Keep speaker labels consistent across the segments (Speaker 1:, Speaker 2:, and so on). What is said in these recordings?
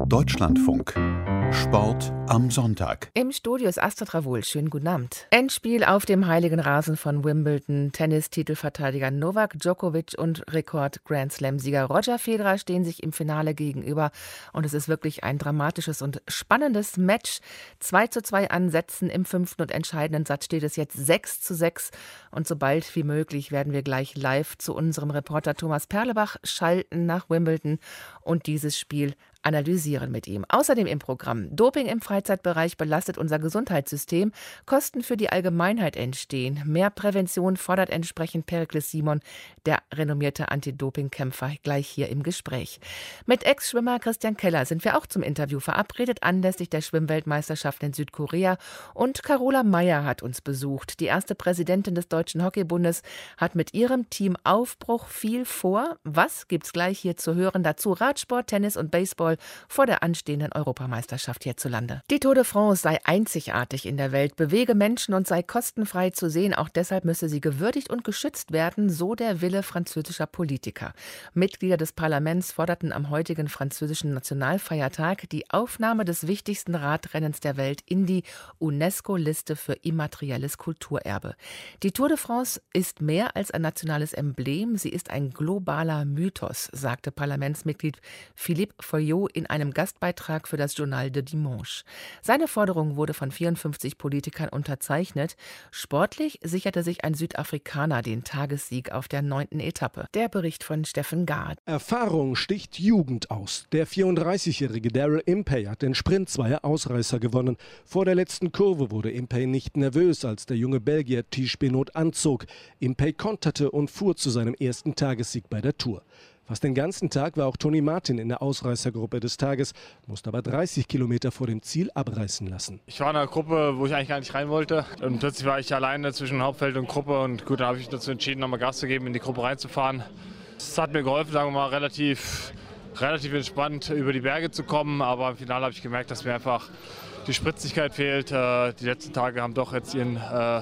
Speaker 1: Deutschlandfunk. Sport am Sonntag.
Speaker 2: Im Studio ist Astrid Ravoul. Schönen guten Abend. Endspiel auf dem heiligen Rasen von Wimbledon. Tennis-Titelverteidiger Novak Djokovic und Rekord-Grand-Slam-Sieger Roger Federer stehen sich im Finale gegenüber. Und es ist wirklich ein dramatisches und spannendes Match. 2:2 Ansätzen im 5. und entscheidenden Satz steht es jetzt 6:6. Und so bald wie möglich werden wir gleich live zu unserem Reporter Thomas Perlebach schalten nach Wimbledon und dieses Spiel analysieren mit ihm. Außerdem im Programm: Doping im Freizeitbereich belastet unser Gesundheitssystem, Kosten für die Allgemeinheit entstehen. Mehr Prävention fordert entsprechend Perikles Simon, der renommierte Anti-Doping-Kämpfer, gleich hier im Gespräch. Mit Ex-Schwimmer Christian Keller sind wir auch zum Interview verabredet, anlässlich der Schwimmweltmeisterschaft in Südkorea. Und Carola Meyer hat uns besucht. Die erste Präsidentin des Deutschen Hockeybundes hat mit ihrem Team Aufbruch viel vor. Was gibt's gleich hier zu hören? Dazu Radsport, Tennis und Baseball vor der anstehenden Europameisterschaft hierzulande. Die Tour de France sei einzigartig in der Welt, bewege Menschen und sei kostenfrei zu sehen. Auch deshalb müsse sie gewürdigt und geschützt werden, so der Wille französischer Politiker. Mitglieder des Parlaments forderten am heutigen französischen Nationalfeiertag die Aufnahme des wichtigsten Radrennens der Welt in die UNESCO-Liste für immaterielles Kulturerbe. Die Tour de France ist mehr als ein nationales Emblem, sie ist ein globaler Mythos, sagte Parlamentsmitglied Philippe Foyot in einem Gastbeitrag für das Journal de Dimanche. Seine Forderung wurde von 54 Politikern unterzeichnet. Sportlich sicherte sich ein Südafrikaner den Tagessieg auf der 9. Etappe. Der Bericht von Steffen Gard.
Speaker 3: Erfahrung sticht Jugend aus. Der 34-jährige Daryl Impey hat den Sprint-Zweier Ausreißer gewonnen. Vor der letzten Kurve wurde Impey nicht nervös, als der junge Belgier Tish Benoot anzog. Impey konterte und fuhr zu seinem ersten Tagessieg bei der Tour. Fast den ganzen Tag war auch Tony Martin in der Ausreißergruppe des Tages, musste aber 30 Kilometer vor dem Ziel abreißen lassen.
Speaker 4: Ich war in einer Gruppe, wo ich eigentlich gar nicht rein wollte. Und plötzlich war ich alleine zwischen Hauptfeld und Gruppe. Und gut, da habe ich dazu entschieden, nochmal Gas zu geben, in die Gruppe reinzufahren. Es hat mir geholfen, sagen wir mal, relativ entspannt über die Berge zu kommen. Aber im Finale habe ich gemerkt, dass mir einfach die Spritzigkeit fehlt. Die letzten Tage haben doch jetzt ihren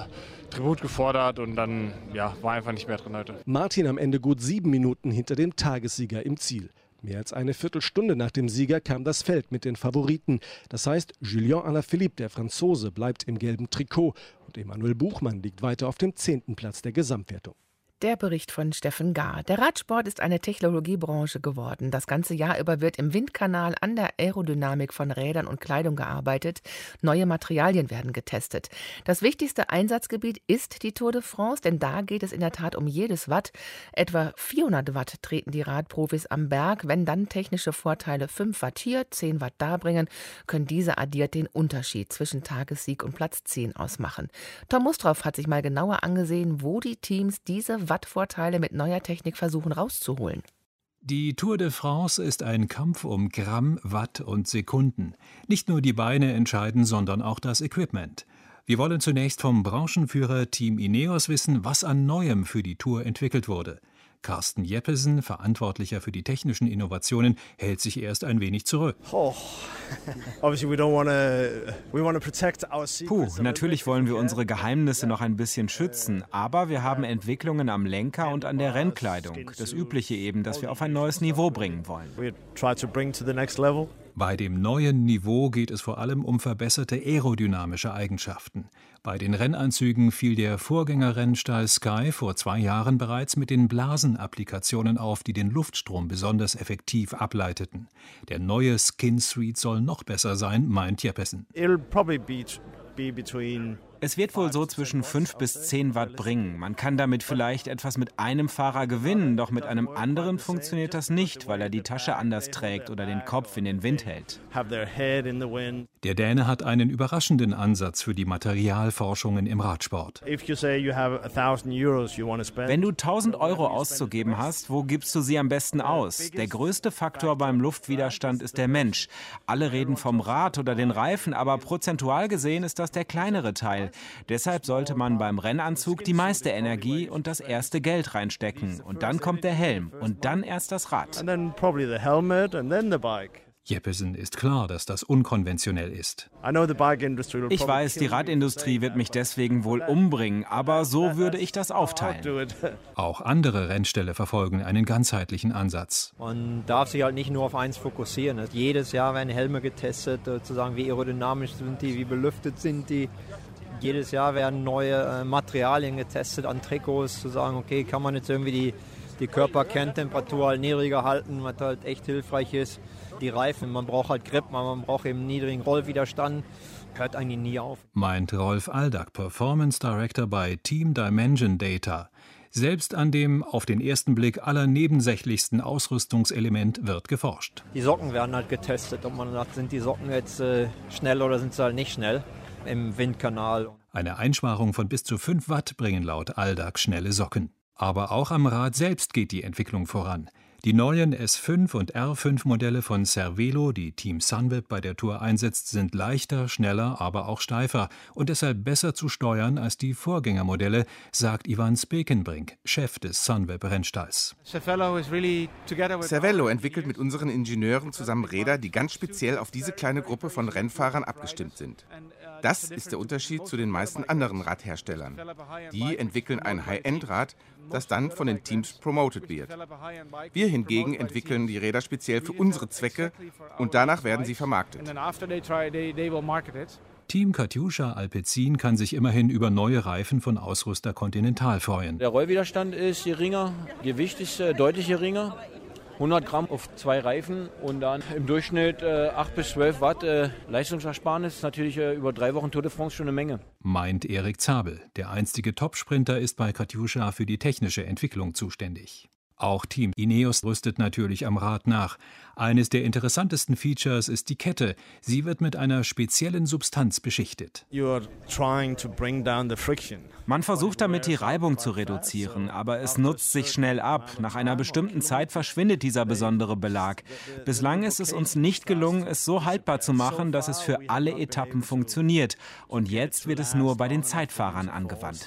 Speaker 4: Tribut gefordert und dann war einfach nicht mehr drin heute.
Speaker 3: Martin am Ende gut 7 Minuten hinter dem Tagessieger im Ziel. Mehr als eine Viertelstunde nach dem Sieger kam das Feld mit den Favoriten. Das heißt, Julien Alaphilippe, der Franzose, bleibt im gelben Trikot und Emanuel Buchmann liegt weiter auf dem 10. Platz der Gesamtwertung.
Speaker 2: Der Bericht von Steffen Gard. Der Radsport ist eine Technologiebranche geworden. Das ganze Jahr über wird im Windkanal an der Aerodynamik von Rädern und Kleidung gearbeitet. Neue Materialien werden getestet. Das wichtigste Einsatzgebiet ist die Tour de France, denn da geht es in der Tat um jedes Watt. Etwa 400 Watt treten die Radprofis am Berg. Wenn dann technische Vorteile 5 Watt hier, 10 Watt da bringen, können diese addiert den Unterschied zwischen Tagessieg und Platz 10 ausmachen. Tom Mustroff hat sich mal genauer angesehen, wo die Teams diese Wattvorteile mit neuer Technik versuchen rauszuholen.
Speaker 5: Die Tour de France ist ein Kampf um Gramm, Watt und Sekunden. Nicht nur die Beine entscheiden, sondern auch das Equipment. Wir wollen zunächst vom Branchenführer Team Ineos wissen, was an Neuem für die Tour entwickelt wurde. Carsten Jeppesen, Verantwortlicher für die technischen Innovationen, hält sich erst ein wenig zurück.
Speaker 6: Natürlich wollen wir unsere Geheimnisse noch ein bisschen schützen, aber wir haben Entwicklungen am Lenker und an der Rennkleidung. Das Übliche eben, das wir auf ein neues Niveau bringen wollen.
Speaker 5: Bei dem neuen Niveau geht es vor allem um verbesserte aerodynamische Eigenschaften. Bei den Rennanzügen fiel der Vorgängerrennstall Sky vor 2 Jahren bereits mit den Blasenapplikationen auf, die den Luftstrom besonders effektiv ableiteten. Der neue Skin Suite soll noch besser sein, meint Jeppesen.
Speaker 6: Es wird wohl so zwischen 5 bis 10 Watt bringen. Man kann damit vielleicht etwas mit einem Fahrer gewinnen, doch mit einem anderen funktioniert das nicht, weil er die Tasche anders trägt oder den Kopf in den Wind hält.
Speaker 5: Der Däne hat einen überraschenden Ansatz für die Materialforschungen im Radsport.
Speaker 6: Wenn du 1.000 Euro auszugeben hast, wo gibst du sie am besten aus? Der größte Faktor beim Luftwiderstand ist der Mensch. Alle reden vom Rad oder den Reifen, aber prozentual gesehen ist das der kleinere Teil. Deshalb sollte man beim Rennanzug die meiste Energie und das erste Geld reinstecken. Und dann kommt der Helm und dann erst das Rad.
Speaker 5: Jeppesen ist klar, dass das unkonventionell ist.
Speaker 6: Ich weiß, die Radindustrie wird mich deswegen wohl umbringen, aber so würde ich das aufteilen.
Speaker 5: Auch andere Rennställe verfolgen einen ganzheitlichen Ansatz.
Speaker 7: Man darf sich halt nicht nur auf eins fokussieren. Jedes Jahr werden Helme getestet, zu sagen, wie aerodynamisch sind die, wie belüftet sind die. Jedes Jahr werden neue Materialien getestet an Trikots, zu sagen, okay, kann man jetzt irgendwie die Körperkerntemperatur halt niedriger halten, was halt echt hilfreich ist. Die Reifen, man braucht halt Grip, man braucht eben niedrigen Rollwiderstand, hört eigentlich nie auf.
Speaker 5: Meint Rolf Aldag, Performance Director bei Team Dimension Data. Selbst an dem auf den ersten Blick allernebensächlichsten Ausrüstungselement wird geforscht.
Speaker 7: Die Socken werden halt getestet, ob man sagt, sind die Socken jetzt schnell oder sind sie halt nicht schnell im Windkanal.
Speaker 5: Eine Einsparung von bis zu 5 Watt bringen laut Aldag schnelle Socken. Aber auch am Rad selbst geht die Entwicklung voran. Die neuen S5 und R5 Modelle von Cervelo, die Team Sunweb bei der Tour einsetzt, sind leichter, schneller, aber auch steifer und deshalb besser zu steuern als die Vorgängermodelle, sagt Ivan Spekenbrink, Chef des Sunweb-Rennstalls.
Speaker 8: Cervelo entwickelt mit unseren Ingenieuren zusammen Räder, die ganz speziell auf diese kleine Gruppe von Rennfahrern abgestimmt sind. Das ist der Unterschied zu den meisten anderen Radherstellern. Die entwickeln ein High-End-Rad, das dann von den Teams promoted wird. Wir hingegen entwickeln die Räder speziell für unsere Zwecke und danach werden sie vermarktet.
Speaker 5: Team Katusha Alpecin kann sich immerhin über neue Reifen von Ausrüster Continental freuen.
Speaker 9: Der Rollwiderstand ist geringer, Gewicht ist deutlich geringer. 100 Gramm auf 2 Reifen und dann im Durchschnitt 8 bis 12 Watt Leistungsersparnis. Ist natürlich über 3 Wochen Tour de France schon eine Menge.
Speaker 5: Meint Erik Zabel. Der einstige Topsprinter ist bei Katusha für die technische Entwicklung zuständig. Auch Team Ineos rüstet natürlich am Rad nach. Eines der interessantesten Features ist die Kette. Sie wird mit einer speziellen Substanz beschichtet.
Speaker 6: Man versucht damit, die Reibung zu reduzieren, aber es nutzt sich schnell ab. Nach einer bestimmten Zeit verschwindet dieser besondere Belag. Bislang ist es uns nicht gelungen, es so haltbar zu machen, dass es für alle Etappen funktioniert. Und jetzt wird es nur bei den Zeitfahrern angewandt.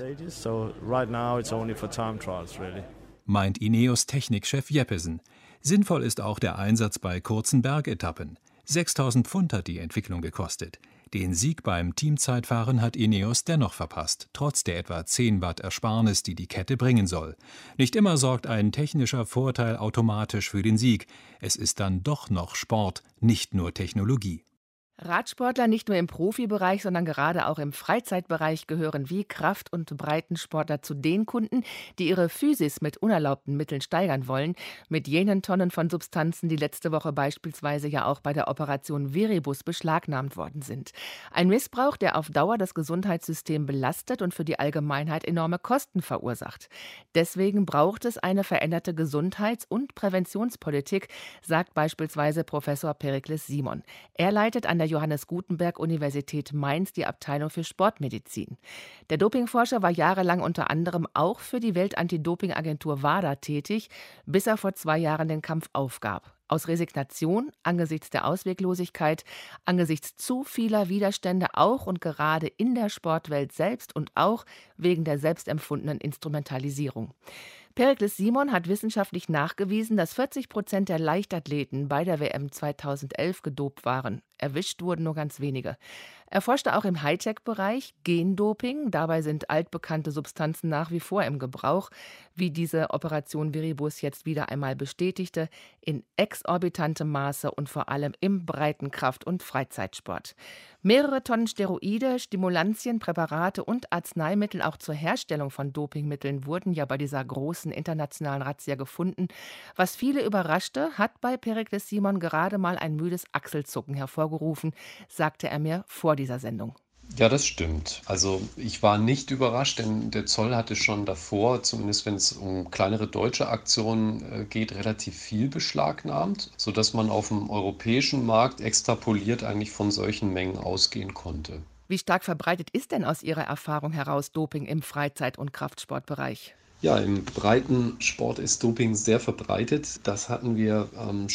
Speaker 5: Meint Ineos Technikchef Jeppesen. Sinnvoll ist auch der Einsatz bei kurzen Bergetappen. 6.000 Pfund hat die Entwicklung gekostet. Den Sieg beim Teamzeitfahren hat Ineos dennoch verpasst, trotz der etwa 10 Watt Ersparnis, die die Kette bringen soll. Nicht immer sorgt ein technischer Vorteil automatisch für den Sieg. Es ist dann doch noch Sport, nicht nur Technologie.
Speaker 2: Radsportler nicht nur im Profibereich, sondern gerade auch im Freizeitbereich gehören wie Kraft- und Breitensportler zu den Kunden, die ihre Physis mit unerlaubten Mitteln steigern wollen, mit jenen Tonnen von Substanzen, die letzte Woche beispielsweise ja auch bei der Operation Viribus beschlagnahmt worden sind. Ein Missbrauch, der auf Dauer das Gesundheitssystem belastet und für die Allgemeinheit enorme Kosten verursacht. Deswegen braucht es eine veränderte Gesundheits- und Präventionspolitik, sagt beispielsweise Professor Perikles Simon. Er leitet an der Johannes Gutenberg Universität Mainz die Abteilung für Sportmedizin. Der Dopingforscher war jahrelang unter anderem auch für die Weltantidopingagentur WADA tätig, bis er vor 2 Jahren den Kampf aufgab. Aus Resignation, angesichts der Ausweglosigkeit, angesichts zu vieler Widerstände auch und gerade in der Sportwelt selbst und auch wegen der selbstempfundenen Instrumentalisierung. Perikles Simon hat wissenschaftlich nachgewiesen, dass 40% der Leichtathleten bei der WM 2011 gedopt waren. Erwischt wurden nur ganz wenige. Er forschte auch im Hightech-Bereich, Gendoping. Dabei sind altbekannte Substanzen nach wie vor im Gebrauch, wie diese Operation Viribus jetzt wieder einmal bestätigte, in exorbitantem Maße und vor allem im Breitenkraft- und Freizeitsport. Mehrere Tonnen Steroide, Stimulantien, Präparate und Arzneimittel auch zur Herstellung von Dopingmitteln wurden ja bei dieser großen internationalen Razzia gefunden. Was viele überraschte, hat bei Perikles Simon gerade mal ein müdes Achselzucken hervorgerufen, sagte er mir vor dieser Sendung.
Speaker 10: Ja, das stimmt. Also ich war nicht überrascht, denn der Zoll hatte schon davor, zumindest wenn es um kleinere deutsche Aktionen geht, relativ viel beschlagnahmt, sodass man auf dem europäischen Markt extrapoliert eigentlich von solchen Mengen ausgehen konnte.
Speaker 2: Wie stark verbreitet ist denn aus Ihrer Erfahrung heraus Doping im Freizeit- und Kraftsportbereich?
Speaker 10: Ja, im Breitensport ist Doping sehr verbreitet. Das hatten wir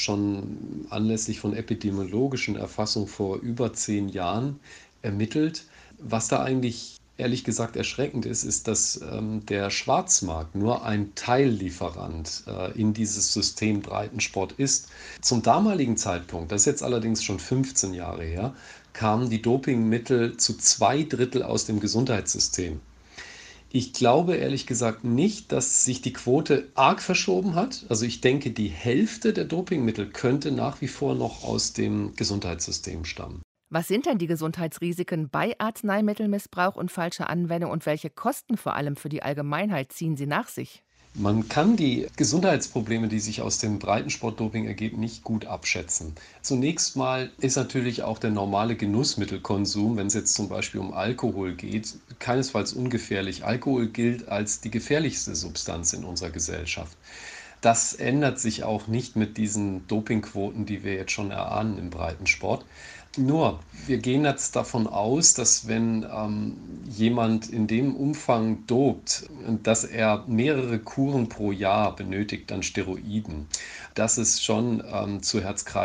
Speaker 10: schon anlässlich von epidemiologischen Erfassungen vor über 10 Jahren ermittelt. Was da eigentlich ehrlich gesagt erschreckend ist, dass der Schwarzmarkt nur ein Teillieferant in dieses System Breitensport ist. Zum damaligen Zeitpunkt, das ist jetzt allerdings schon 15 Jahre her, kamen die Dopingmittel zu 2/3 aus dem Gesundheitssystem. Ich glaube ehrlich gesagt nicht, dass sich die Quote arg verschoben hat. Also ich denke, die Hälfte der Dopingmittel könnte nach wie vor noch aus dem Gesundheitssystem stammen.
Speaker 2: Was sind denn die Gesundheitsrisiken bei Arzneimittelmissbrauch und falscher Anwendung und welche Kosten vor allem für die Allgemeinheit ziehen sie nach sich?
Speaker 10: Man kann die Gesundheitsprobleme, die sich aus dem Breitensportdoping ergeben, nicht gut abschätzen. Zunächst mal ist natürlich auch der normale Genussmittelkonsum, wenn es jetzt zum Beispiel um Alkohol geht, keinesfalls ungefährlich. Alkohol gilt als die gefährlichste Substanz in unserer Gesellschaft. Das ändert sich auch nicht mit diesen Dopingquoten, die wir jetzt schon erahnen im Breitensport. Nur, wir gehen jetzt davon aus, dass wenn jemand in dem Umfang dopt, dass er mehrere Kuren pro Jahr benötigt an Steroiden, dass es schon zu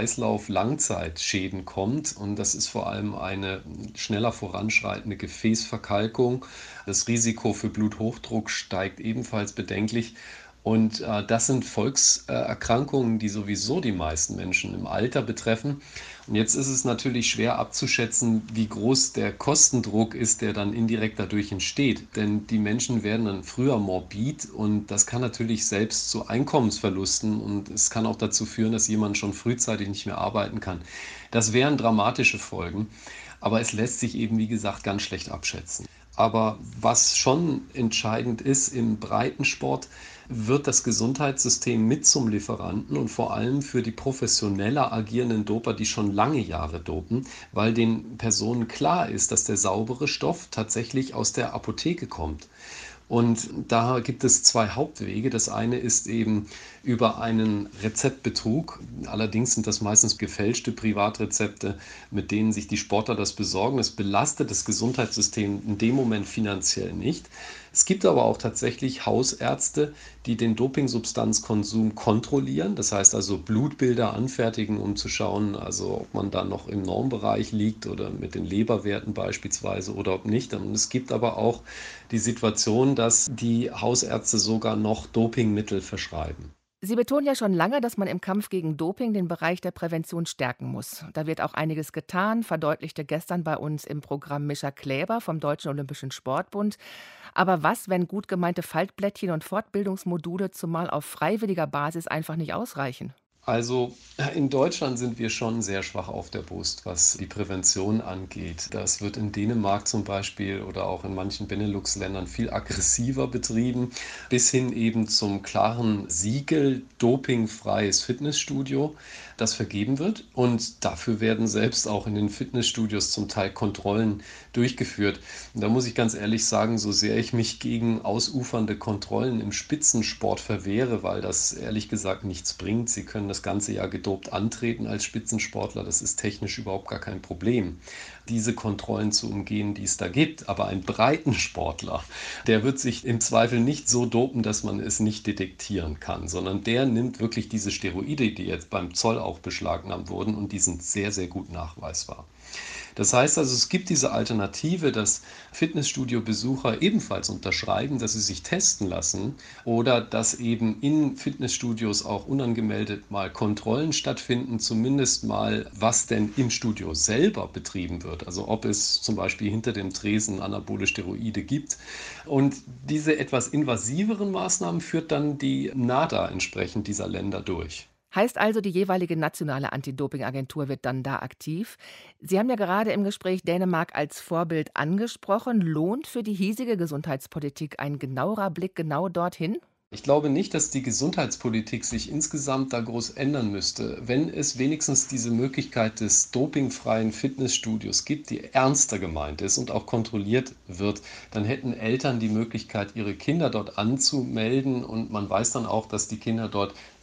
Speaker 10: Herz-Kreislauf-Langzeitschäden kommt. Und das ist vor allem eine schneller voranschreitende Gefäßverkalkung. Das Risiko für Bluthochdruck steigt ebenfalls bedenklich. Und das sind Volkserkrankungen, die sowieso die meisten Menschen im Alter betreffen. Und jetzt ist es natürlich schwer abzuschätzen, wie groß der Kostendruck ist, der dann indirekt dadurch entsteht. Denn die Menschen werden dann früher morbid und das kann natürlich selbst zu Einkommensverlusten und es kann auch dazu führen, dass jemand schon frühzeitig nicht mehr arbeiten kann. Das wären dramatische Folgen, aber es lässt sich eben, wie gesagt, ganz schlecht abschätzen. Aber was schon entscheidend ist im Breitensport, wird das Gesundheitssystem mit zum Lieferanten und vor allem für die professioneller agierenden Doper, die schon lange Jahre dopen, weil den Personen klar ist, dass der saubere Stoff tatsächlich aus der Apotheke kommt. Und da gibt es zwei Hauptwege. Das eine ist eben über einen Rezeptbetrug. Allerdings sind das meistens gefälschte Privatrezepte, mit denen sich die Sportler das besorgen. Das belastet das Gesundheitssystem in dem Moment finanziell nicht. Es gibt aber auch tatsächlich Hausärzte, die den Dopingsubstanzkonsum kontrollieren. Das heißt also Blutbilder anfertigen, um zu schauen, also ob man da noch im Normbereich liegt oder mit den Leberwerten beispielsweise oder ob nicht. Und es gibt aber auch die Situation, dass die Hausärzte sogar noch Dopingmittel verschreiben.
Speaker 2: Sie betonen ja schon lange, dass man im Kampf gegen Doping den Bereich der Prävention stärken muss. Da wird auch einiges getan, verdeutlichte gestern bei uns im Programm Mischa Kläber vom Deutschen Olympischen Sportbund. Aber was, wenn gut gemeinte Faltblättchen und Fortbildungsmodule zumal auf freiwilliger Basis einfach nicht ausreichen?
Speaker 10: Also in Deutschland sind wir schon sehr schwach auf der Brust, was die Prävention angeht. Das wird in Dänemark zum Beispiel oder auch in manchen Benelux-Ländern viel aggressiver betrieben, bis hin eben zum klaren Siegel dopingfreies Fitnessstudio, das vergeben wird. Und dafür werden selbst auch in den Fitnessstudios zum Teil Kontrollen durchgeführt. Und da muss ich ganz ehrlich sagen, so sehr ich mich gegen ausufernde Kontrollen im Spitzensport verwehre, weil das ehrlich gesagt nichts bringt. Sie können das ganze Jahr gedopt antreten als Spitzensportler. Das ist technisch überhaupt gar kein Problem, diese Kontrollen zu umgehen, die es da gibt. Aber ein Breitensportler, der wird sich im Zweifel nicht so dopen, dass man es nicht detektieren kann, sondern der nimmt wirklich diese Steroide, die jetzt beim Zoll auch beschlagnahmt wurden und die sind sehr, sehr gut nachweisbar. Das heißt also, es gibt diese Alternative, dass Fitnessstudio-Besucher ebenfalls unterschreiben, dass sie sich testen lassen oder dass eben in Fitnessstudios auch unangemeldet mal Kontrollen stattfinden, zumindest mal, was denn im Studio selber betrieben wird. Also ob es zum Beispiel hinter dem Tresen anabole Steroide gibt. Und diese etwas invasiveren Maßnahmen führt dann die NADA entsprechend dieser Länder durch.
Speaker 2: Heißt also, die jeweilige nationale Anti-Doping-Agentur wird dann da aktiv. Sie haben ja gerade im Gespräch Dänemark als Vorbild angesprochen. Lohnt für die hiesige Gesundheitspolitik ein genauerer Blick genau dorthin?
Speaker 10: Ich glaube nicht, dass die Gesundheitspolitik sich insgesamt da groß ändern müsste. Wenn es wenigstens diese Möglichkeit des dopingfreien Fitnessstudios gibt, die ernster gemeint ist und auch kontrolliert wird, dann hätten Eltern die Möglichkeit, ihre Kinder dort anzumelden und man weiß dann auch, dass die Kinder dort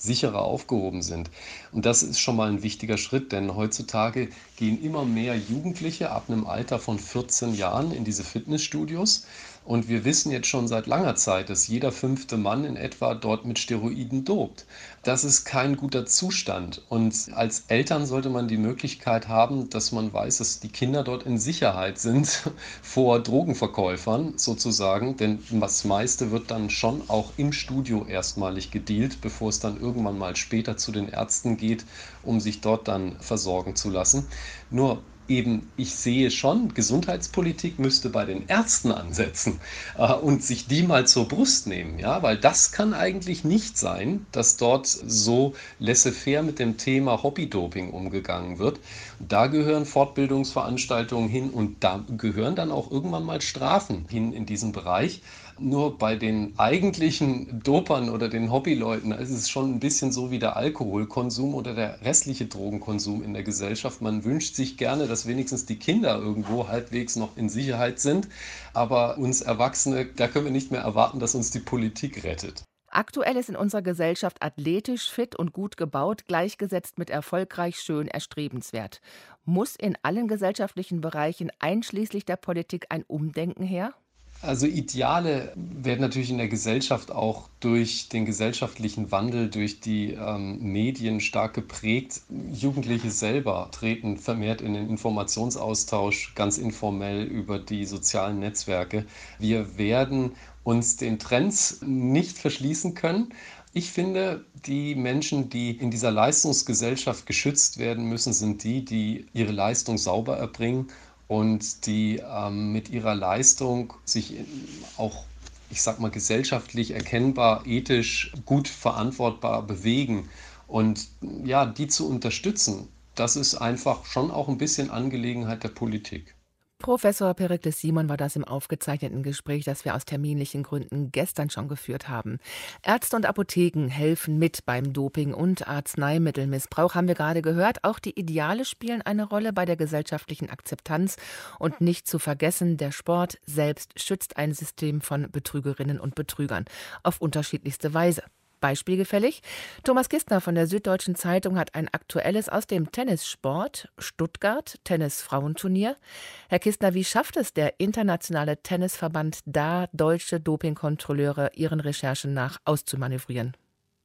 Speaker 10: sicherer aufgehoben sind. Und das ist schon mal ein wichtiger Schritt, denn heutzutage gehen immer mehr Jugendliche ab einem Alter von 14 Jahren in diese Fitnessstudios. Und wir wissen jetzt schon seit langer Zeit, dass jeder 5. Mann in etwa dort mit Steroiden dopt. Das ist kein guter Zustand. Und als Eltern sollte man die Möglichkeit haben, dass man weiß, dass die Kinder dort in Sicherheit sind vor Drogenverkäufern sozusagen. Denn das meiste wird dann schon auch im Studio erstmalig gedealt, bevor es dann irgendwann mal später zu den Ärzten geht, um sich dort dann versorgen zu lassen. Nur eben, ich sehe schon, Gesundheitspolitik müsste bei den Ärzten ansetzen und sich die mal zur Brust nehmen, ja, weil das kann eigentlich nicht sein, dass dort so laissez-faire mit dem Thema Hobbydoping umgegangen wird. Da gehören Fortbildungsveranstaltungen hin und da gehören dann auch irgendwann mal Strafen hin in diesem Bereich. Nur bei den eigentlichen Dopern oder den Hobbyleuten ist es schon ein bisschen so wie der Alkoholkonsum oder der restliche Drogenkonsum in der Gesellschaft. Man wünscht sich gerne, dass wenigstens die Kinder irgendwo halbwegs noch in Sicherheit sind. Aber uns Erwachsene, da können wir nicht mehr erwarten, dass uns die Politik rettet.
Speaker 2: Aktuell ist in unserer Gesellschaft athletisch, fit und gut gebaut gleichgesetzt mit erfolgreich, schön, erstrebenswert. Muss in allen gesellschaftlichen Bereichen einschließlich der Politik ein Umdenken her?
Speaker 10: Also Ideale werden natürlich in der Gesellschaft auch durch den gesellschaftlichen Wandel, durch die Medien stark geprägt. Jugendliche selber treten vermehrt in den Informationsaustausch, ganz informell über die sozialen Netzwerke. Wir werden uns den Trends nicht verschließen können. Ich finde, die Menschen, die in dieser Leistungsgesellschaft geschützt werden müssen, sind die, die ihre Leistung sauber erbringen und die mit ihrer Leistung sich auch, ich sag mal, gesellschaftlich erkennbar, ethisch gut verantwortbar bewegen. Und ja, die zu unterstützen, das ist einfach schon auch ein bisschen Angelegenheit der Politik.
Speaker 2: Professor Perikles Simon war das im aufgezeichneten Gespräch, das wir aus terminlichen Gründen gestern schon geführt haben. Ärzte und Apotheken helfen mit beim Doping- und Arzneimittelmissbrauch, haben wir gerade gehört. Auch die Ideale spielen eine Rolle bei der gesellschaftlichen Akzeptanz. Und nicht zu vergessen, der Sport selbst schützt ein System von Betrügerinnen und Betrügern auf unterschiedlichste Weise. Beispielgefällig. Thomas Kistner von der Süddeutschen Zeitung hat ein aktuelles aus dem Tennissport, Stuttgart, Tennisfrauenturnier. Herr Kistner, wie schafft es der internationale Tennisverband da, deutsche Dopingkontrolleure ihren Recherchen nach auszumanövrieren?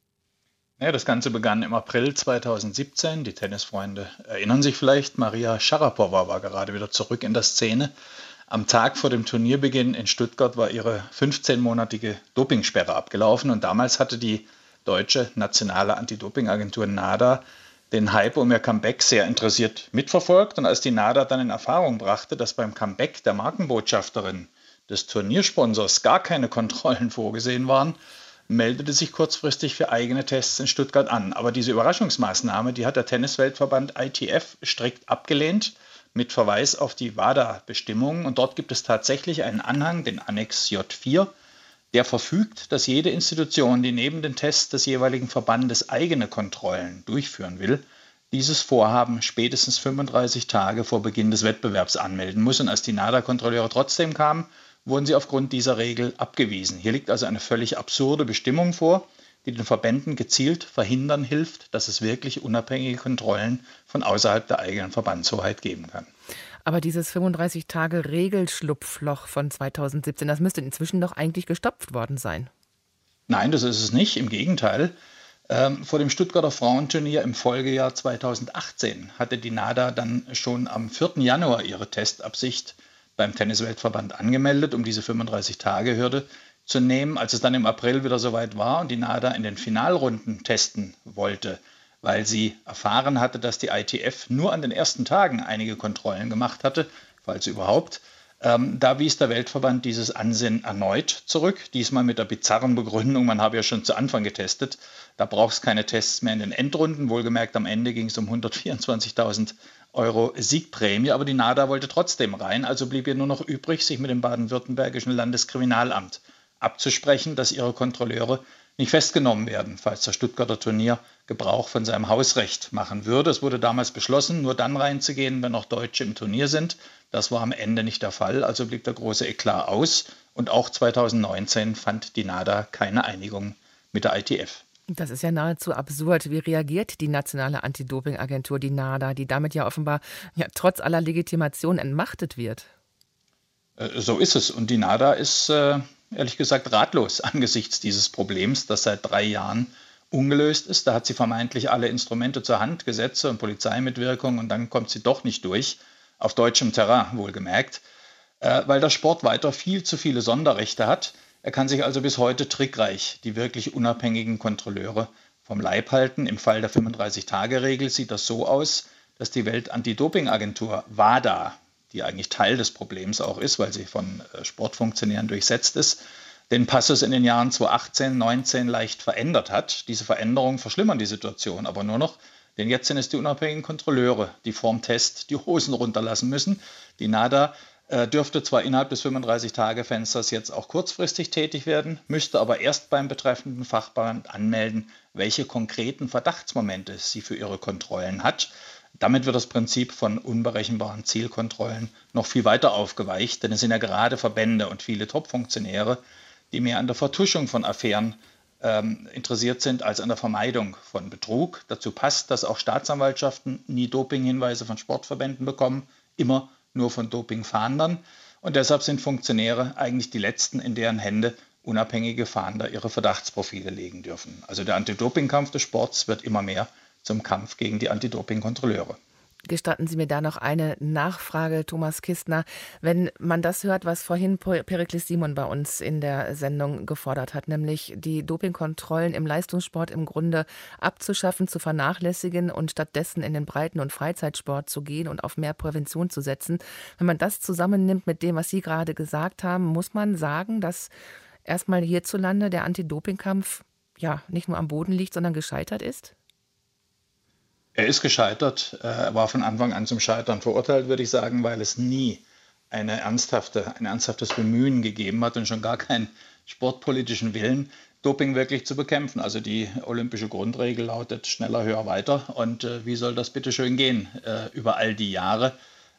Speaker 11: Ja, das Ganze begann im April 2017. Die Tennisfreunde erinnern sich vielleicht, Maria Sharapova war gerade wieder zurück in der Szene. Am Tag vor dem Turnierbeginn in Stuttgart war ihre 15-monatige Dopingsperre abgelaufen und damals hatte die deutsche nationale Anti-Doping-Agentur NADA den Hype um ihr Comeback sehr interessiert mitverfolgt. Und als die NADA dann in Erfahrung brachte, dass beim Comeback der Markenbotschafterin des Turniersponsors gar keine Kontrollen vorgesehen waren, meldete sich kurzfristig für eigene Tests in Stuttgart an. Aber diese Überraschungsmaßnahme, die hat der Tennisweltverband ITF strikt abgelehnt, mit Verweis auf die WADA-Bestimmungen. Und dort gibt es tatsächlich einen Anhang, den Annex J4, der verfügt, dass jede Institution, die neben den Tests des jeweiligen Verbandes eigene Kontrollen durchführen will, dieses Vorhaben spätestens 35 Tage vor Beginn des Wettbewerbs anmelden muss. Und als die NADA-Kontrolleure trotzdem kamen, wurden sie aufgrund dieser Regel abgewiesen. Hier liegt also eine völlig absurde Bestimmung vor, die den Verbänden gezielt verhindern hilft, dass es wirklich unabhängige Kontrollen von außerhalb der eigenen Verbandshoheit geben kann.
Speaker 2: Aber dieses 35-Tage-Regelschlupfloch von 2017, das müsste inzwischen doch eigentlich gestopft worden sein.
Speaker 11: Nein, das ist es nicht. Im Gegenteil. Vor dem Stuttgarter Frauenturnier im Folgejahr 2018 hatte die NADA dann schon am 4. Januar ihre Testabsicht beim Tennisweltverband angemeldet, um diese 35-Tage-Hürde zu nehmen. Als es dann im April wieder soweit war und die NADA in den Finalrunden testen wollte, weil sie erfahren hatte, dass die ITF nur an den ersten Tagen einige Kontrollen gemacht hatte, falls überhaupt, da wies der Weltverband dieses Ansinnen erneut zurück, diesmal mit der bizarren Begründung, man habe ja schon zu Anfang getestet, da braucht es keine Tests mehr in den Endrunden, wohlgemerkt am Ende ging es um 124.000 Euro Siegprämie, aber die NADA wollte trotzdem rein, also blieb ihr nur noch übrig, sich mit dem baden-württembergischen Landeskriminalamt abzusprechen, dass ihre Kontrolleure nicht festgenommen werden, falls das Stuttgarter Turnier Gebrauch von seinem Hausrecht machen würde. Es wurde damals beschlossen, nur dann reinzugehen, wenn auch Deutsche im Turnier sind. Das war am Ende nicht der Fall, also blieb der große Eklat aus. Und auch 2019 fand die NADA keine Einigung mit der ITF.
Speaker 2: Das ist ja nahezu absurd. Wie reagiert die nationale Anti-Doping-Agentur, die NADA, die damit ja offenbar trotz aller Legitimation entmachtet wird?
Speaker 11: So ist es. Und die NADA ist ehrlich gesagt ratlos angesichts dieses Problems, das seit 3 Jahren ungelöst ist. Da hat sie vermeintlich alle Instrumente zur Hand, Gesetze und Polizeimitwirkung, und dann kommt sie doch nicht durch, auf deutschem Terrain wohlgemerkt, weil der Sport weiter viel zu viele Sonderrechte hat. Er kann sich also bis heute trickreich die wirklich unabhängigen Kontrolleure vom Leib halten. Im Fall der 35-Tage-Regel sieht das so aus, dass die Welt-Anti-Doping-Agentur WADA, die eigentlich Teil des Problems auch ist, weil sie von Sportfunktionären durchsetzt ist, den Passus in den Jahren 2018, 2019 leicht verändert hat. Diese Veränderungen verschlimmern die Situation aber nur noch, denn jetzt sind es die unabhängigen Kontrolleure, die vorm Test die Hosen runterlassen müssen. Die NADA dürfte zwar innerhalb des 35-Tage-Fensters jetzt auch kurzfristig tätig werden, müsste aber erst beim betreffenden Fachverband anmelden, welche konkreten Verdachtsmomente sie für ihre Kontrollen hat. Damit wird das Prinzip von unberechenbaren Zielkontrollen noch viel weiter aufgeweicht, denn es sind ja gerade Verbände und viele Top-Funktionäre, die mehr an der Vertuschung von Affären interessiert sind als an der Vermeidung von Betrug. Dazu passt, dass auch Staatsanwaltschaften nie Dopinghinweise von Sportverbänden bekommen, immer nur von Dopingfahndern. Und deshalb sind Funktionäre eigentlich die Letzten, in deren Hände unabhängige Fahnder ihre Verdachtsprofile legen dürfen. Also der Anti-Doping-Kampf des Sports wird immer mehr zum Kampf gegen die Anti-Doping-Kontrolleure.
Speaker 2: Gestatten Sie mir da noch eine Nachfrage, Thomas Kistner. Wenn man das hört, was vorhin Perikles Simon bei uns in der Sendung gefordert hat, nämlich die Dopingkontrollen im Leistungssport im Grunde abzuschaffen, zu vernachlässigen und stattdessen in den Breiten- und Freizeitsport zu gehen und auf mehr Prävention zu setzen. Wenn man das zusammennimmt mit dem, was Sie gerade gesagt haben, muss man sagen, dass erstmal hierzulande der Anti-Doping-Kampf nicht nur am Boden liegt, sondern gescheitert ist?
Speaker 11: Er ist gescheitert, er war von Anfang an zum Scheitern verurteilt, würde ich sagen, weil es nie ein ernsthaftes Bemühen gegeben hat und schon gar keinen sportpolitischen Willen, Doping wirklich zu bekämpfen. Also die olympische Grundregel lautet schneller, höher, weiter. Und wie soll das bitte schön gehen über all die Jahre?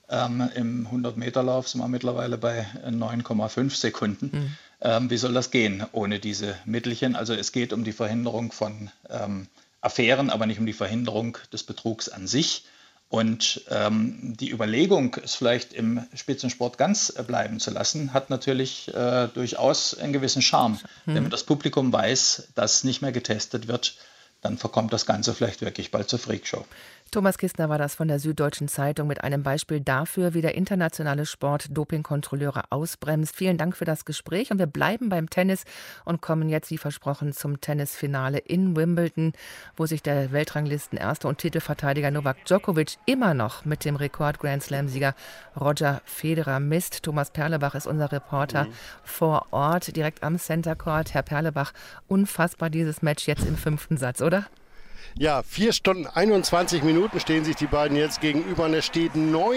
Speaker 11: Im 100-Meter-Lauf sind wir mittlerweile bei 9,5 Sekunden. Wie soll das gehen ohne diese Mittelchen? Also es geht um die Verhinderung von Affären, aber nicht um die Verhinderung des Betrugs an sich. Und die Überlegung, es vielleicht im Spitzensport ganz bleiben zu lassen, hat natürlich durchaus einen gewissen Charme. Wenn das Publikum weiß, dass nicht mehr getestet wird, dann verkommt das Ganze vielleicht wirklich bald zur Freakshow.
Speaker 2: Thomas Kistner war das von der Süddeutschen Zeitung mit einem Beispiel dafür, wie der internationale Sport Dopingkontrolleure ausbremst. Vielen Dank für das Gespräch und wir bleiben beim Tennis und kommen jetzt wie versprochen zum Tennisfinale in Wimbledon, wo sich der Weltranglisten-Erste und Titelverteidiger Novak Djokovic immer noch mit dem Rekord-Grand-Slam-Sieger Roger Federer misst. Thomas Perlebach ist unser Reporter vor Ort, direkt am Center Court. Herr Perlebach, unfassbar dieses Match jetzt im 5. Satz, oder?
Speaker 12: Ja, 4 Stunden 21 Minuten stehen sich die beiden jetzt gegenüber und es steht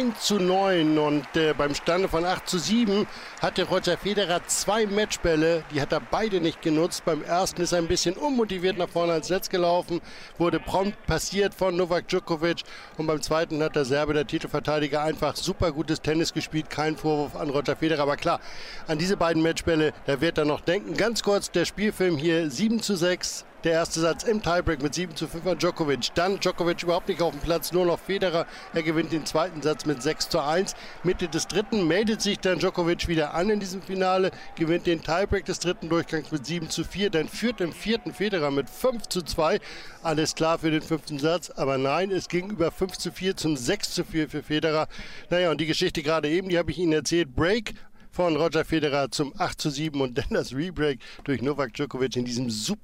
Speaker 12: 9:9 und beim Stande von 8:7 hatte Roger Federer 2 Matchbälle, die hat er beide nicht genutzt. Beim ersten ist er ein bisschen unmotiviert nach vorne ans Netz gelaufen, wurde prompt passiert von Novak Djokovic und beim zweiten hat der Serbe, der Titelverteidiger, einfach super gutes Tennis gespielt. Kein Vorwurf an Roger Federer, aber klar, an diese beiden Matchbälle, da wird er noch denken. Ganz kurz der Spielfilm hier, 7:6. Der erste Satz im Tiebreak mit 7:5 an Djokovic. Dann Djokovic überhaupt nicht auf dem Platz, nur noch Federer. Er gewinnt den zweiten Satz mit 6:1. Mitte des dritten meldet sich dann Djokovic wieder an in diesem Finale, gewinnt den Tiebreak des dritten Durchgangs mit 7:4. Dann führt im vierten Federer mit 5:2. Alles klar für den 5. Satz, aber nein, es ging über 5:4 zum 6:4 für Federer. Naja, und die Geschichte gerade eben, die habe ich Ihnen erzählt. Break von Roger Federer zum 8:7 und dann das Rebreak durch Novak Djokovic in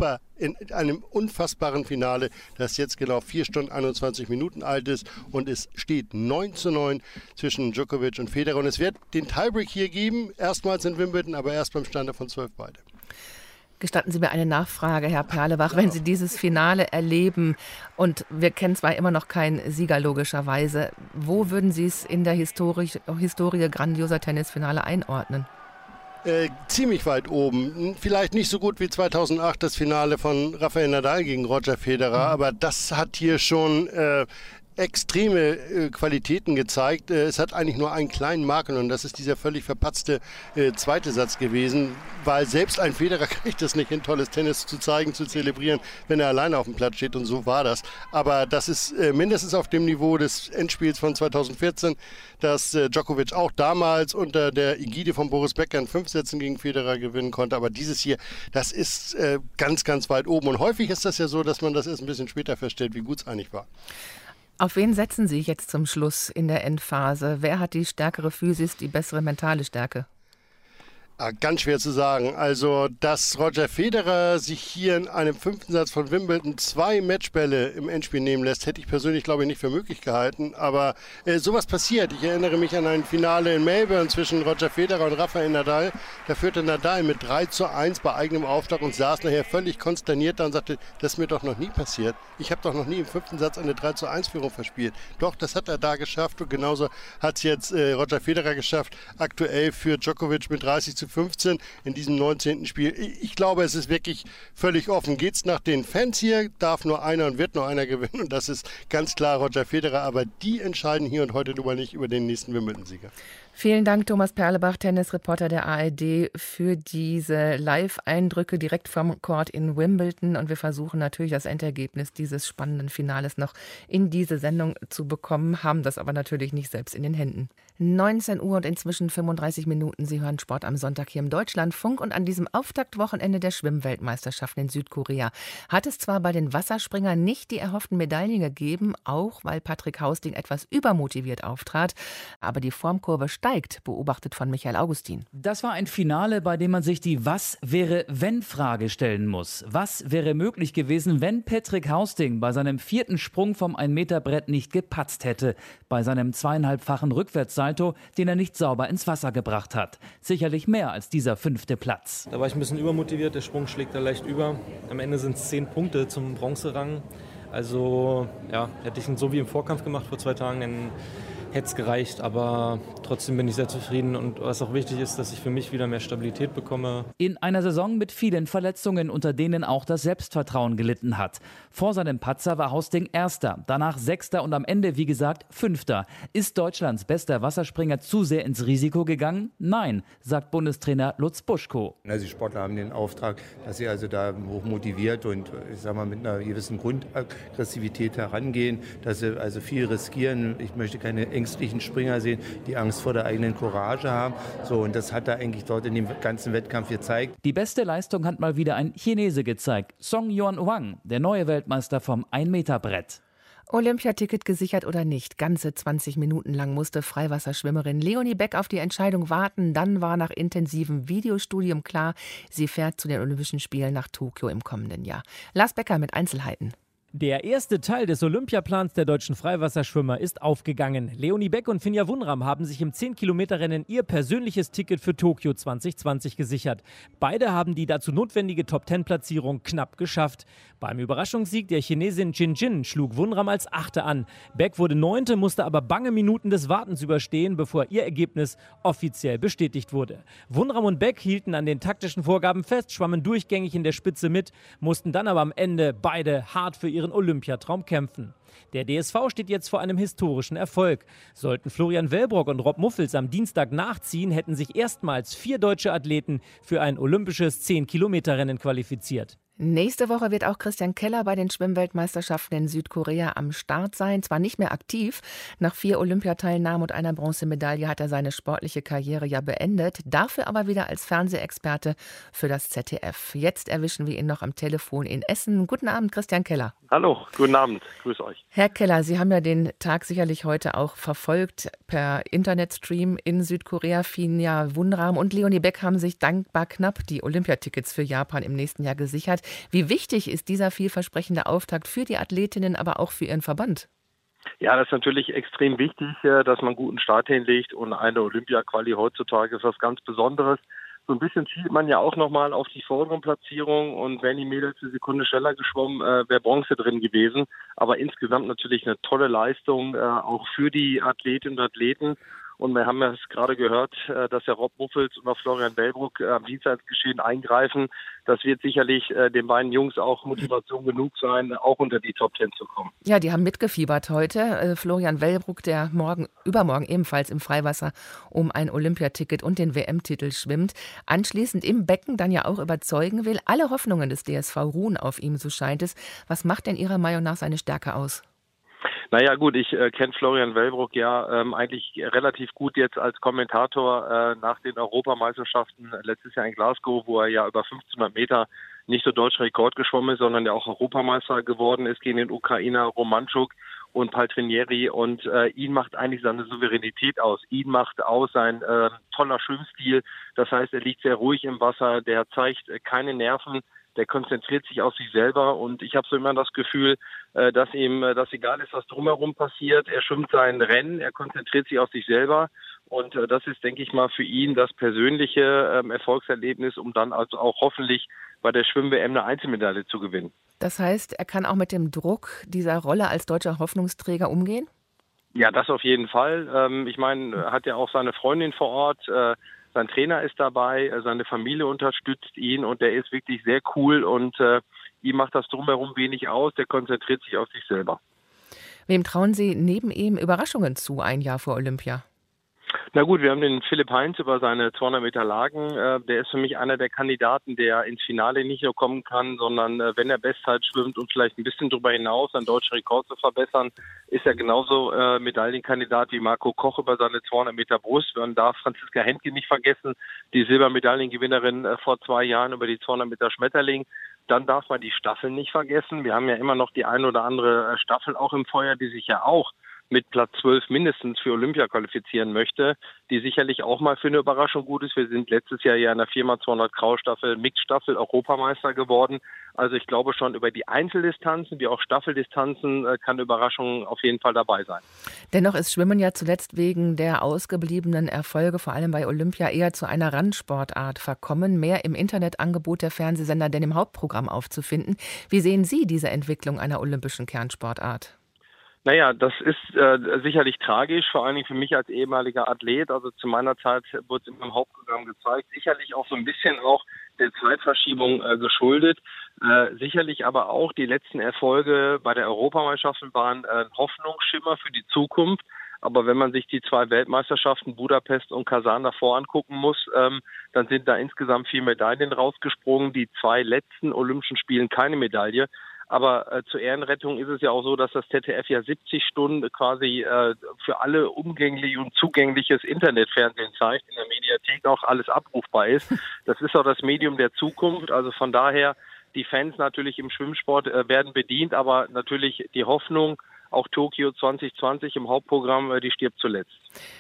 Speaker 12: einem unfassbaren Finale, das jetzt genau 4 Stunden 21 Minuten alt ist und es steht 9:9 zwischen Djokovic und Federer und es wird den Tiebreak hier geben, erstmals in Wimbledon, aber erst beim Stand von 12 beide.
Speaker 2: Gestatten Sie mir eine Nachfrage, Herr Perlebach. Wenn Sie dieses Finale erleben und wir kennen zwar immer noch keinen Sieger logischerweise, wo würden Sie es in der Historie grandioser Tennisfinale einordnen?
Speaker 12: Ziemlich weit oben. Vielleicht nicht so gut wie 2008 das Finale von Rafael Nadal gegen Roger Federer, aber das hat hier schon extreme Qualitäten gezeigt. Es hat eigentlich nur einen kleinen Makel und das ist dieser völlig verpatzte zweite Satz gewesen, weil selbst ein Federer kriegt es nicht hin, tolles Tennis zu zeigen, zu zelebrieren, wenn er alleine auf dem Platz steht und so war das. Aber das ist mindestens auf dem Niveau des Endspiels von 2014, dass Djokovic auch damals unter der Ägide von Boris Becker in 5 Sätzen gegen Federer gewinnen konnte. Aber dieses hier, das ist ganz, ganz weit oben. Und häufig ist das ja so, dass man das erst ein bisschen später feststellt, wie gut es eigentlich war.
Speaker 2: Auf wen setzen Sie jetzt zum Schluss in der Endphase? Wer hat die stärkere Physis, die bessere mentale Stärke?
Speaker 12: Ganz schwer zu sagen. Also, dass Roger Federer sich hier in einem 5. Satz von Wimbledon 2 Matchbälle im Endspiel nehmen lässt, hätte ich persönlich, glaube ich, nicht für möglich gehalten. Aber sowas passiert. Ich erinnere mich an ein Finale in Melbourne zwischen Roger Federer und Rafael Nadal. Da führte Nadal mit 3:1 bei eigenem Aufschlag und saß nachher völlig konsterniert da und sagte, das ist mir doch noch nie passiert. Ich habe doch noch nie im 5. Satz eine 3:1-Führung verspielt. Doch, das hat er da geschafft und genauso hat es jetzt Roger Federer geschafft. Aktuell führt Djokovic mit 30:15 in diesem 19. Spiel. Ich glaube, es ist wirklich völlig offen. Geht's nach den Fans hier, darf nur einer und wird nur einer gewinnen. Und das ist ganz klar Roger Federer. Aber die entscheiden hier und heute nicht über den nächsten Wimbledon-Sieger.
Speaker 2: Vielen Dank, Thomas Perlebach, Tennisreporter der ARD, für diese Live-Eindrücke direkt vom Court in Wimbledon. Und wir versuchen natürlich das Endergebnis dieses spannenden Finales noch in diese Sendung zu bekommen, haben das aber natürlich nicht selbst in den Händen. 19 Uhr und inzwischen 35 Minuten. Sie hören Sport am Sonntag hier im Deutschlandfunk. Und an diesem Auftaktwochenende der Schwimmweltmeisterschaften in Südkorea hat es zwar bei den Wasserspringern nicht die erhofften Medaillen gegeben, auch weil Patrick Hausting etwas übermotiviert auftrat. Aber die Formkurve steigt, beobachtet von Michael Augustin.
Speaker 13: Das war ein Finale, bei dem man sich die Was-wäre-wenn-Frage stellen muss. Was wäre möglich gewesen, wenn Patrick Hausting bei seinem 4. Sprung vom 1-Meter-Brett nicht gepatzt hätte, bei seinem 2,5-fachen Rückwärtssalto, den er nicht sauber ins Wasser gebracht hat. Sicherlich mehr als dieser 5. Platz.
Speaker 14: Da war ich ein bisschen übermotiviert, der Sprung schlägt da leicht über. Am Ende sind es 10 Punkte zum Bronzerang. Also ja, hätte ich ihn so wie im Vorkampf gemacht vor 2 Tagen, dann hätte es gereicht, aber trotzdem bin ich sehr zufrieden und was auch wichtig ist, dass ich für mich wieder mehr Stabilität bekomme.
Speaker 13: In einer Saison mit vielen Verletzungen, unter denen auch das Selbstvertrauen gelitten hat. Vor seinem Patzer war Hausting Erster, danach Sechster und am Ende, wie gesagt, Fünfter. Ist Deutschlands bester Wasserspringer zu sehr ins Risiko gegangen? Nein, sagt Bundestrainer Lutz Buschko.
Speaker 15: Also die Sportler haben den Auftrag, dass sie also da hoch motiviert und ich sag mal mit einer gewissen Grundaggressivität herangehen, dass sie also viel riskieren. Ich möchte keine ängstlichen Springer sehen, die Angst vor der eigenen Courage haben. So, und das hat er eigentlich dort in dem ganzen Wettkampf gezeigt.
Speaker 13: Die beste Leistung hat mal wieder ein Chinese gezeigt. Song Yuan Wang, der neue Weltmeister vom 1-Meter-Brett.
Speaker 2: Olympiaticket gesichert oder nicht? Ganze 20 Minuten lang musste Freiwasserschwimmerin Leonie Beck auf die Entscheidung warten. Dann war nach intensivem Videostudium klar, sie fährt zu den Olympischen Spielen nach Tokio im kommenden Jahr. Lars Becker mit Einzelheiten.
Speaker 16: Der erste Teil des Olympiaplans der deutschen Freiwasserschwimmer ist aufgegangen. Leonie Beck und Finja Wunram haben sich im 10-Kilometer-Rennen ihr persönliches Ticket für Tokio 2020 gesichert. Beide haben die dazu notwendige Top-10-Platzierung knapp geschafft. Beim Überraschungssieg der Chinesin Jin Jin schlug Wunram als Achte an. Beck wurde 9., musste aber bange Minuten des Wartens überstehen, bevor ihr Ergebnis offiziell bestätigt wurde. Wunram und Beck hielten an den taktischen Vorgaben fest, schwammen durchgängig in der Spitze mit, mussten dann aber am Ende beide hart für ihren Olympiatraum kämpfen. Der DSV steht jetzt vor einem historischen Erfolg. Sollten Florian Wellbrock und Rob Muffels am Dienstag nachziehen, hätten sich erstmals 4 deutsche Athleten für ein olympisches 10-Kilometer-Rennen qualifiziert.
Speaker 2: Nächste Woche wird auch Christian Keller bei den Schwimmweltmeisterschaften in Südkorea am Start sein. Zwar nicht mehr aktiv, nach 4 Olympiateilnahmen und einer Bronzemedaille hat er seine sportliche Karriere ja beendet, dafür aber wieder als Fernsehexperte für das ZDF. Jetzt erwischen wir ihn noch am Telefon in Essen. Guten Abend, Christian Keller.
Speaker 17: Hallo, guten Abend, grüß euch.
Speaker 2: Herr Keller, Sie haben ja den Tag sicherlich heute auch verfolgt per Internetstream in Südkorea. Finja Wunram und Leonie Beck haben sich dankbar knapp die Olympiatickets für Japan im nächsten Jahr gesichert. Wie wichtig ist dieser vielversprechende Auftakt für die Athletinnen, aber auch für Ihren Verband?
Speaker 17: Ja, das ist natürlich extrem wichtig, dass man einen guten Start hinlegt und eine Olympia-Quali heutzutage ist was ganz Besonderes. So ein bisschen zielt man ja auch nochmal auf die vorderen Platzierungen und wären die Mädels eine Sekunde schneller geschwommen, wäre Bronze drin gewesen. Aber insgesamt natürlich eine tolle Leistung, auch für die Athletinnen und Athleten. Und wir haben ja gerade gehört, dass der Rob Muffels und auch Florian Wellbrock am Dienstag ins Geschehen eingreifen. Das wird sicherlich den beiden Jungs auch Motivation genug sein, auch unter die Top 10 zu kommen.
Speaker 2: Ja, die haben mitgefiebert heute. Florian Wellbrock, der übermorgen ebenfalls im Freiwasser um ein Olympiaticket und den WM-Titel schwimmt, anschließend im Becken dann ja auch überzeugen will. Alle Hoffnungen des DSV ruhen auf ihm, so scheint es. Was macht denn Ihrer Meinung nach seine Stärke aus?
Speaker 17: Naja gut, ich kenne Florian Wellbrock ja eigentlich relativ gut jetzt als Kommentator nach den Europameisterschaften letztes Jahr in Glasgow, wo er ja über 1500 Meter nicht nur deutschen Rekord geschwommen ist, sondern ja auch Europameister geworden ist gegen den Ukrainer Romanchuk und Paltrinieri. Und ihn macht eigentlich seine Souveränität aus. Ihn macht aus sein toller Schwimmstil. Das heißt, er liegt sehr ruhig im Wasser, der zeigt keine Nerven. Der konzentriert sich auf sich selber und ich habe so immer das Gefühl, dass ihm das egal ist, was drumherum passiert. Er schwimmt sein Rennen, er konzentriert sich auf sich selber und das ist, denke ich mal, für ihn das persönliche Erfolgserlebnis, um dann also auch hoffentlich bei der Schwimm-WM eine Einzelmedaille zu gewinnen.
Speaker 2: Das heißt, er kann auch mit dem Druck dieser Rolle als deutscher Hoffnungsträger umgehen?
Speaker 17: Ja, das auf jeden Fall. Ich meine, er hat ja auch seine Freundin vor Ort. Sein Trainer ist dabei, seine Familie unterstützt ihn und der ist wirklich sehr cool und ihm macht das drumherum wenig aus, der konzentriert sich auf sich selber.
Speaker 2: Wem trauen Sie neben ihm Überraschungen zu, ein Jahr vor Olympia?
Speaker 17: Na gut, wir haben den Philipp Heinz über seine 200 Meter Lagen. Der ist für mich einer der Kandidaten, der ins Finale nicht nur kommen kann, sondern wenn er Bestzeit schwimmt und vielleicht ein bisschen darüber hinaus einen deutschen Rekord zu verbessern, ist er genauso Medaillenkandidat wie Marco Koch über seine 200 Meter Brust. Man darf Franziska Hentke nicht vergessen, die Silbermedaillengewinnerin vor 2 Jahren über die 200 Meter Schmetterling. Dann darf man die Staffeln nicht vergessen. Wir haben ja immer noch die ein oder andere Staffel auch im Feuer, die sich ja auch mit Platz 12 mindestens für Olympia qualifizieren möchte, die sicherlich auch mal für eine Überraschung gut ist. Wir sind letztes Jahr ja in der 4x200 Kraul-Staffel, Mixstaffel Europameister geworden. Also ich glaube schon über die Einzeldistanzen wie auch Staffeldistanzen kann Überraschung auf jeden Fall dabei sein.
Speaker 2: Dennoch ist Schwimmen ja zuletzt wegen der ausgebliebenen Erfolge, vor allem bei Olympia, eher zu einer Randsportart verkommen, mehr im Internetangebot der Fernsehsender denn im Hauptprogramm aufzufinden. Wie sehen Sie diese Entwicklung einer olympischen Kernsportart?
Speaker 17: Naja, das ist sicherlich tragisch, vor allen Dingen für mich als ehemaliger Athlet. Also zu meiner Zeit wurde es im Hauptprogramm gezeigt. Sicherlich auch so ein bisschen auch der Zeitverschiebung geschuldet. Sicherlich aber auch die letzten Erfolge bei der Europameisterschaften waren ein Hoffnungsschimmer für die Zukunft. Aber wenn man sich die 2 Weltmeisterschaften Budapest und Kasan davor angucken muss, dann sind da insgesamt 4 Medaillen rausgesprungen. Die 2 letzten Olympischen Spielen keine Medaille. Aber zur Ehrenrettung ist es ja auch so, dass das ZDF ja 70 Stunden quasi für alle umgänglich und zugängliches Internetfernsehen zeigt, in der Mediathek auch alles abrufbar ist. Das ist auch das Medium der Zukunft. Also von daher, die Fans natürlich im Schwimmsport werden bedient, aber natürlich die Hoffnung, auch Tokio 2020 im Hauptprogramm, die stirbt zuletzt.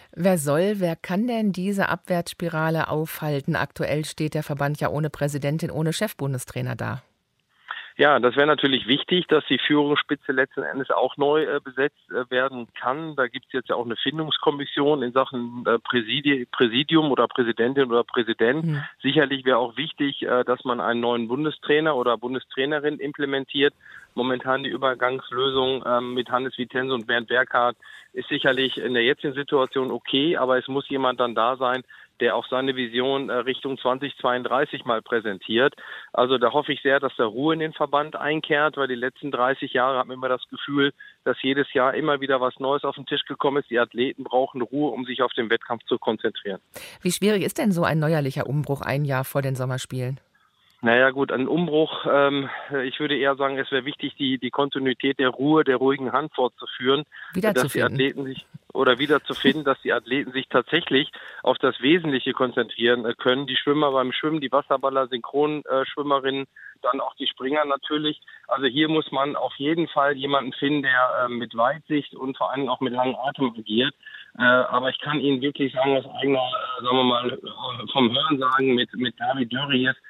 Speaker 2: Wer kann denn diese Abwärtsspirale aufhalten? Aktuell steht der Verband ja ohne Präsidentin, ohne Chefbundestrainer da.
Speaker 17: Ja, das wäre natürlich wichtig, dass die Führungsspitze letzten Endes auch neu besetzt werden kann. Da gibt es jetzt ja auch eine Findungskommission in Sachen Präsidium oder Präsidentin oder Präsident. Mhm. Sicherlich wäre auch wichtig, dass man einen neuen Bundestrainer oder Bundestrainerin implementiert. Momentan die Übergangslösung mit Hannes Vitens und Bernd Berghardt ist sicherlich in der jetzigen Situation okay, aber es muss jemand dann da sein, der auch seine Vision Richtung 2032 mal präsentiert. Also da hoffe ich sehr, dass da Ruhe in den Verband einkehrt, weil die letzten 30 Jahre haben wir immer das Gefühl, dass jedes Jahr immer wieder was Neues auf den Tisch gekommen ist. Die Athleten brauchen Ruhe, um sich auf den Wettkampf zu konzentrieren.
Speaker 2: Wie schwierig ist denn so ein neuerlicher Umbruch ein Jahr vor den Sommerspielen?
Speaker 17: Naja gut, ein Umbruch, ich würde eher sagen, es wäre wichtig, die Kontinuität der Ruhe, der ruhigen Hand fortzuführen, dass die Athleten sich wiederzufinden, dass die Athleten sich tatsächlich auf das Wesentliche konzentrieren können. Die Schwimmer beim Schwimmen, die Wasserballer, Synchronschwimmerinnen, dann auch die Springer natürlich. Also hier muss man auf jeden Fall jemanden finden, der mit Weitsicht und vor allem auch mit langem Atem agiert. Aber ich kann Ihnen wirklich sagen, aus eigener, sagen wir mal, vom Hörensagen mit David Dörries,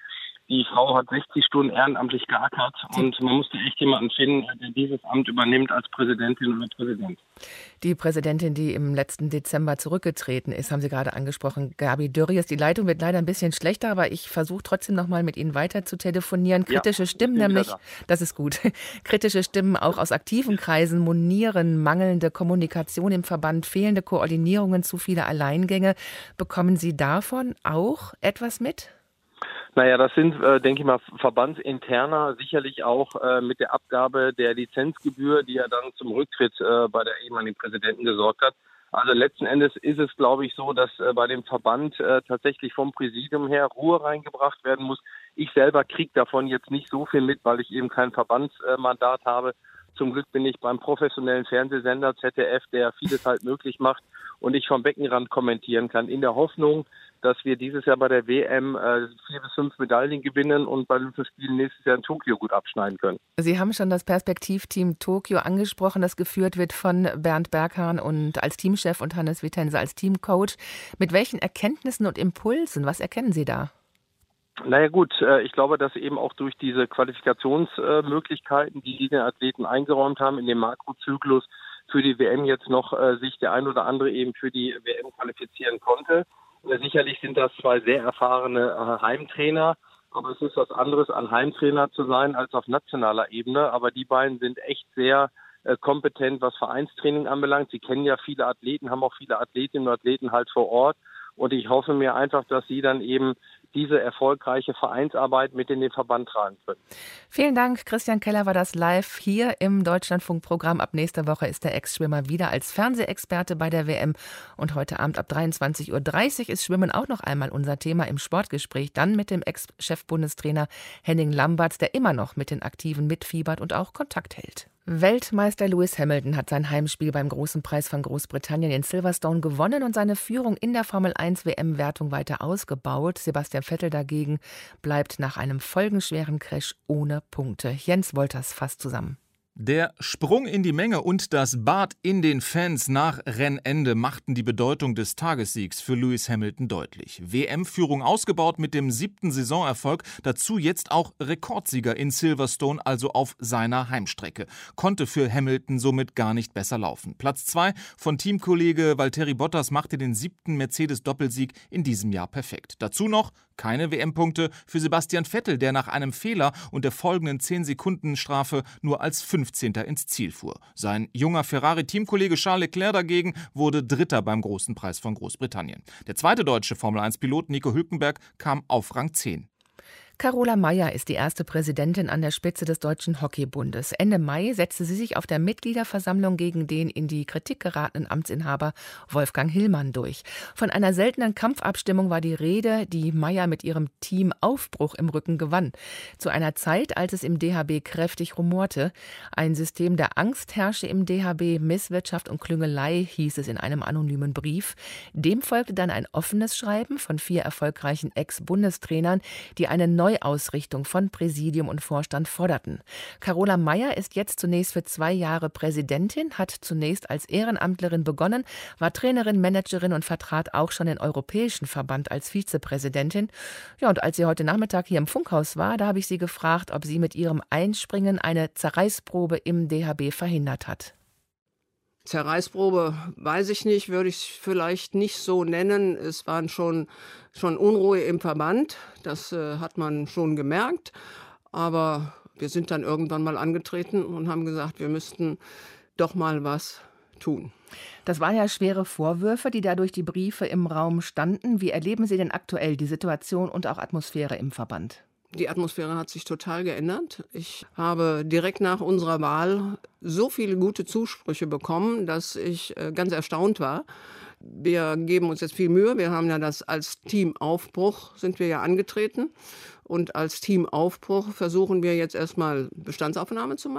Speaker 17: Die Frau hat 60 Stunden ehrenamtlich geackert und man musste echt jemanden finden, der dieses Amt übernimmt als Präsidentin oder Präsident.
Speaker 2: Die Präsidentin, die im letzten Dezember zurückgetreten ist, haben Sie gerade angesprochen, Gabi Dürries. Die Leitung wird leider ein bisschen schlechter, aber ich versuche trotzdem noch mal mit Ihnen weiter zu telefonieren. Kritische Stimmen nämlich, das ist gut, kritische Stimmen auch aus aktiven Kreisen monieren mangelnde Kommunikation im Verband, fehlende Koordinierungen, zu viele Alleingänge. Bekommen Sie davon auch etwas mit?
Speaker 17: Naja, das sind, denke ich mal, verbandsinterner, sicherlich auch mit der Abgabe der Lizenzgebühr, die ja dann zum Rücktritt bei der ehemaligen Präsidentin gesorgt hat. Also letzten Endes ist es, glaube ich, so, dass bei dem Verband tatsächlich vom Präsidium her Ruhe reingebracht werden muss. Ich selber kriege davon jetzt nicht so viel mit, weil ich eben kein Verbandsmandat habe. Zum Glück bin ich beim professionellen Fernsehsender ZDF, der vieles halt möglich macht und ich vom Beckenrand kommentieren kann, in der Hoffnung, dass wir dieses Jahr bei der WM 4 bis 5 Medaillen gewinnen und bei den Spielen nächstes Jahr in Tokio gut abschneiden können.
Speaker 2: Sie haben schon das Perspektivteam Tokio angesprochen, das geführt wird von Bernd Berghahn und als Teamchef und Hannes Wittense als Teamcoach. Mit welchen Erkenntnissen und Impulsen, was erkennen Sie da?
Speaker 17: Naja gut, ich glaube, dass eben auch durch diese Qualifikationsmöglichkeiten, die den Athleten eingeräumt haben, in dem Makrozyklus für die WM jetzt noch sich der ein oder andere eben für die WM qualifizieren konnte. Sicherlich sind das zwei sehr erfahrene Heimtrainer, aber es ist was anderes, ein Heimtrainer zu sein als auf nationaler Ebene. Aber die beiden sind echt sehr kompetent, was Vereinstraining anbelangt. Sie kennen ja viele Athleten, haben auch viele Athletinnen und Athleten halt vor Ort. Und ich hoffe mir einfach, dass sie dann eben diese erfolgreiche Vereinsarbeit mit in den Verband tragen können.
Speaker 2: Vielen Dank. Christian Keller war das live hier im Deutschlandfunk-Programm. Ab nächster Woche ist der Ex-Schwimmer wieder als Fernsehexperte bei der WM. Und heute Abend ab 23.30 Uhr ist Schwimmen auch noch einmal unser Thema im Sportgespräch. Dann mit dem Ex-Chefbundestrainer Henning Lamberts, der immer noch mit den Aktiven mitfiebert und auch Kontakt hält. Weltmeister Lewis Hamilton hat sein Heimspiel beim Großen Preis von Großbritannien in Silverstone gewonnen und seine Führung in der Formel-1-WM-Wertung weiter ausgebaut. Sebastian Vettel dagegen bleibt nach einem folgenschweren Crash ohne Punkte. Jens Wolters fasst zusammen.
Speaker 18: Der Sprung in die Menge und das Bad in den Fans nach Rennende machten die Bedeutung des Tagessiegs für Lewis Hamilton deutlich. WM-Führung ausgebaut mit dem 7. Saisonerfolg, dazu jetzt auch Rekordsieger in Silverstone, also auf seiner Heimstrecke. Konnte für Hamilton somit gar nicht besser laufen. Platz 2 von Teamkollege Valtteri Bottas machte den 7. Mercedes-Doppelsieg in diesem Jahr perfekt. Dazu noch keine WM-Punkte für Sebastian Vettel, der nach einem Fehler und der folgenden 10-Sekunden-Strafe nur als 15. ins Ziel fuhr. Sein junger Ferrari-Teamkollege Charles Leclerc dagegen wurde Dritter beim Großen Preis von Großbritannien. Der zweite deutsche Formel-1-Pilot Nico Hülkenberg kam auf Rang 10.
Speaker 2: Carola Meyer ist die erste Präsidentin an der Spitze des Deutschen Hockeybundes. Ende Mai setzte sie sich auf der Mitgliederversammlung gegen den in die Kritik geratenen Amtsinhaber Wolfgang Hillmann durch. Von einer seltenen Kampfabstimmung war die Rede, die Meyer mit ihrem Team Aufbruch im Rücken gewann. Zu einer Zeit, als es im DHB kräftig rumorte. Ein System der Angst herrsche im DHB, Misswirtschaft und Klüngelei, hieß es in einem anonymen Brief. Dem folgte dann ein offenes Schreiben von 4 erfolgreichen Ex-Bundestrainern, die eine Neuausrichtung von Präsidium und Vorstand forderten. Carola Meyer ist jetzt zunächst für 2 Jahre Präsidentin, hat zunächst als Ehrenamtlerin begonnen, war Trainerin, Managerin und vertrat auch schon den Europäischen Verband als Vizepräsidentin. Ja, und als sie heute Nachmittag hier im Funkhaus war, da habe ich sie gefragt, ob sie mit ihrem Einspringen eine Zerreißprobe im DHB verhindert hat.
Speaker 19: Zerreißprobe weiß ich nicht, würde ich vielleicht nicht so nennen. Es waren schon Unruhe im Verband, das hat man schon gemerkt. Aber wir sind dann irgendwann mal angetreten und haben gesagt, wir müssten doch mal was tun.
Speaker 2: Das waren ja schwere Vorwürfe, die da durch die Briefe im Raum standen. Wie erleben Sie denn aktuell die Situation und auch Atmosphäre im Verband?
Speaker 19: Die Atmosphäre hat sich total geändert. Ich habe direkt nach unserer Wahl so viele gute Zusprüche bekommen, dass ich ganz erstaunt war. Wir geben uns jetzt viel Mühe. Wir haben ja das als Teamaufbruch sind wir ja angetreten. Und als Teamaufbruch versuchen wir jetzt erstmal Bestandsaufnahme zu machen.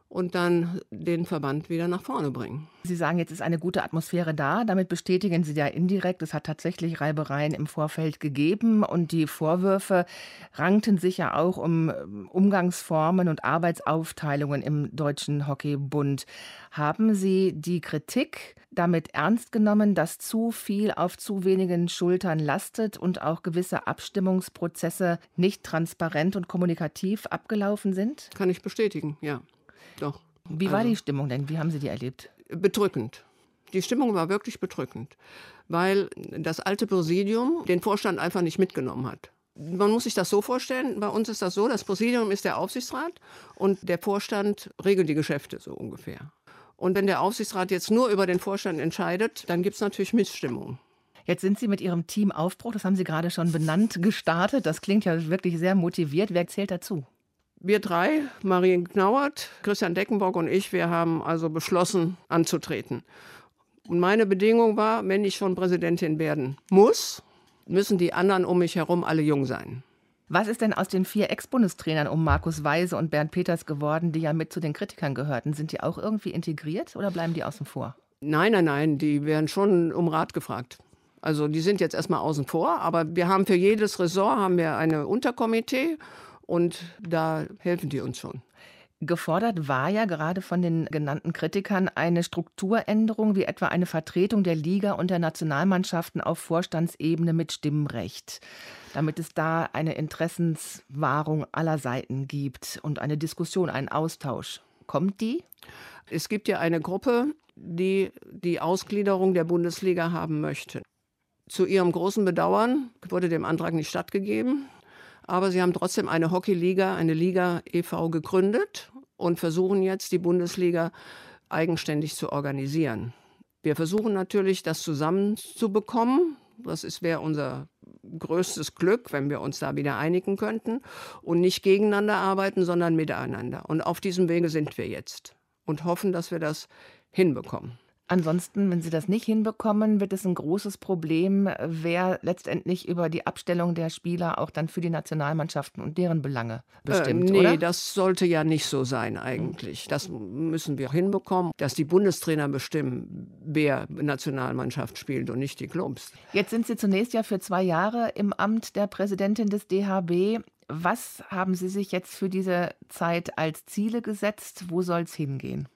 Speaker 19: und dann den Verband wieder nach vorne bringen.
Speaker 2: Sie sagen, jetzt ist eine gute Atmosphäre da. Damit bestätigen Sie ja indirekt, es hat tatsächlich Reibereien im Vorfeld gegeben. Und die Vorwürfe rankten sich ja auch um Umgangsformen und Arbeitsaufteilungen im Deutschen Hockeybund. Haben Sie die Kritik damit ernst genommen, dass zu viel auf zu wenigen Schultern lastet und auch gewisse Abstimmungsprozesse nicht transparent und kommunikativ abgelaufen sind?
Speaker 19: Kann ich bestätigen, ja. Doch.
Speaker 2: Wie war die Stimmung denn? Wie haben Sie die erlebt?
Speaker 19: Bedrückend. Die Stimmung war wirklich bedrückend, weil das alte Präsidium den Vorstand einfach nicht mitgenommen hat. Man muss sich das so vorstellen, bei uns ist das so, das Präsidium ist der Aufsichtsrat und der Vorstand regelt die Geschäfte so ungefähr. Und wenn der Aufsichtsrat jetzt nur über den Vorstand entscheidet, dann gibt es natürlich Missstimmung.
Speaker 2: Jetzt sind Sie mit Ihrem Team Aufbruch, das haben Sie gerade schon benannt, gestartet. Das klingt ja wirklich sehr motiviert. Wer zählt dazu?
Speaker 19: Wir drei, Marie Knauert, Christian Deckenbock und ich, wir haben also beschlossen, anzutreten. Und meine Bedingung war, wenn ich schon Präsidentin werden muss, müssen die anderen um mich herum alle jung sein.
Speaker 2: Was ist denn aus den 4 Ex-Bundestrainern um Markus Weise und Bernd Peters geworden, die ja mit zu den Kritikern gehörten? Sind die auch irgendwie integriert oder bleiben die außen vor?
Speaker 19: Nein, die werden schon um Rat gefragt. Also die sind jetzt erstmal außen vor, aber wir haben für jedes Ressort haben wir eine Unterkomitee und da helfen die uns schon.
Speaker 2: Gefordert war ja gerade von den genannten Kritikern eine Strukturänderung, wie etwa eine Vertretung der Liga und der Nationalmannschaften auf Vorstandsebene mit Stimmrecht, damit es da eine Interessenswahrung aller Seiten gibt und eine Diskussion, einen Austausch. Kommt die?
Speaker 19: Es gibt ja eine Gruppe, die die Ausgliederung der Bundesliga haben möchte. Zu ihrem großen Bedauern wurde dem Antrag nicht stattgegeben. Aber sie haben trotzdem eine Hockeyliga, eine Liga e.V. gegründet und versuchen jetzt, die Bundesliga eigenständig zu organisieren. Wir versuchen natürlich, das zusammenzubekommen. Das wäre unser größtes Glück, wenn wir uns da wieder einigen könnten und nicht gegeneinander arbeiten, sondern miteinander. Und auf diesem Wege sind wir jetzt und hoffen, dass wir das hinbekommen.
Speaker 2: Ansonsten, wenn Sie das nicht hinbekommen, wird es ein großes Problem, wer letztendlich über die Abstellung der Spieler auch dann für die Nationalmannschaften und deren Belange bestimmt,
Speaker 19: nee,
Speaker 2: oder?
Speaker 19: Das sollte ja nicht so sein eigentlich. Das müssen wir hinbekommen, dass die Bundestrainer bestimmen, wer Nationalmannschaft spielt und nicht die Clubs.
Speaker 2: Jetzt sind Sie zunächst ja für 2 Jahre im Amt der Präsidentin des DHB. Was haben Sie sich jetzt für diese Zeit als Ziele gesetzt? Wo soll es hingehen?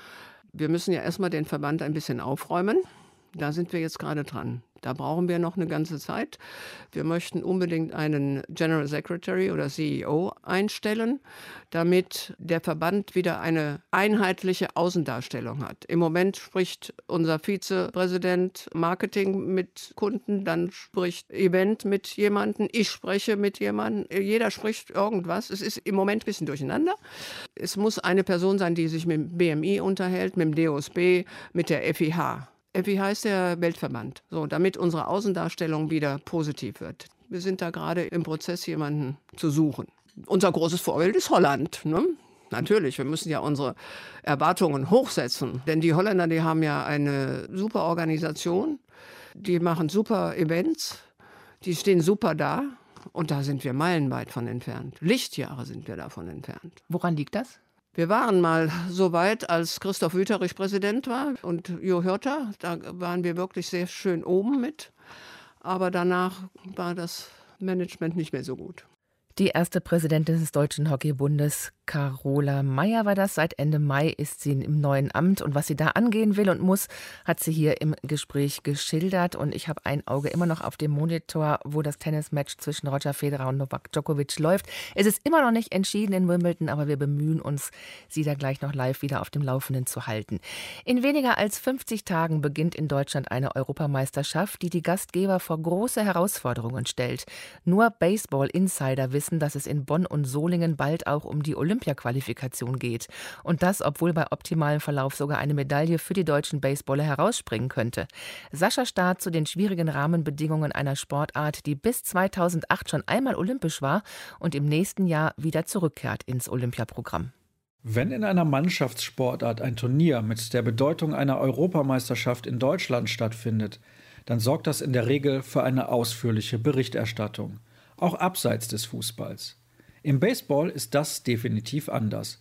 Speaker 19: Wir müssen ja erstmal den Verband ein bisschen aufräumen. Da sind wir jetzt gerade dran. Da brauchen wir noch eine ganze Zeit. Wir möchten unbedingt einen General Secretary oder CEO einstellen, damit der Verband wieder eine einheitliche Außendarstellung hat. Im Moment spricht unser Vizepräsident Marketing mit Kunden, dann spricht Event mit jemandem, ich spreche mit jemandem, jeder spricht irgendwas. Es ist im Moment ein bisschen durcheinander. Es muss eine Person sein, die sich mit dem BMI unterhält, mit dem DOSB, mit der FIH. FIH ist der Weltverband, so, damit unsere Außendarstellung wieder positiv wird. Wir sind da gerade im Prozess, jemanden zu suchen. Unser großes Vorbild ist Holland, ne? Natürlich, wir müssen ja unsere Erwartungen hochsetzen. Denn die Holländer, die haben ja eine super Organisation, die machen super Events, die stehen super da. Und da sind wir meilenweit von entfernt. Lichtjahre sind wir davon entfernt.
Speaker 2: Woran liegt das?
Speaker 19: Wir waren mal so weit, als Christoph Wüterich Präsident war und Jo Hörter. Da waren wir wirklich sehr schön oben mit. Aber danach war das Management nicht mehr so gut.
Speaker 2: Die erste Präsidentin des Deutschen Hockeybundes, Carola Meyer, war das. Seit Ende Mai ist sie im neuen Amt. Und was sie da angehen will und muss, hat sie hier im Gespräch geschildert. Und ich habe ein Auge immer noch auf dem Monitor, wo das Tennismatch zwischen Roger Federer und Novak Djokovic läuft. Es ist immer noch nicht entschieden in Wimbledon, aber wir bemühen uns, Sie da gleich noch live wieder auf dem Laufenden zu halten. In weniger als 50 Tagen beginnt in Deutschland eine Europameisterschaft, die die Gastgeber vor große Herausforderungen stellt. Nur Baseball-Insider wissen, dass es in Bonn und Solingen bald auch um die Olympia-Qualifikation geht. Und das, obwohl bei optimalem Verlauf sogar eine Medaille für die deutschen Baseballer herausspringen könnte. Sascha Staat zu den schwierigen Rahmenbedingungen einer Sportart, die bis 2008 schon einmal olympisch war und im nächsten Jahr wieder zurückkehrt ins Olympiaprogramm.
Speaker 20: Wenn in einer Mannschaftssportart ein Turnier mit der Bedeutung einer Europameisterschaft in Deutschland stattfindet, dann sorgt das in der Regel für eine ausführliche Berichterstattung. Auch abseits des Fußballs. Im Baseball ist das definitiv anders.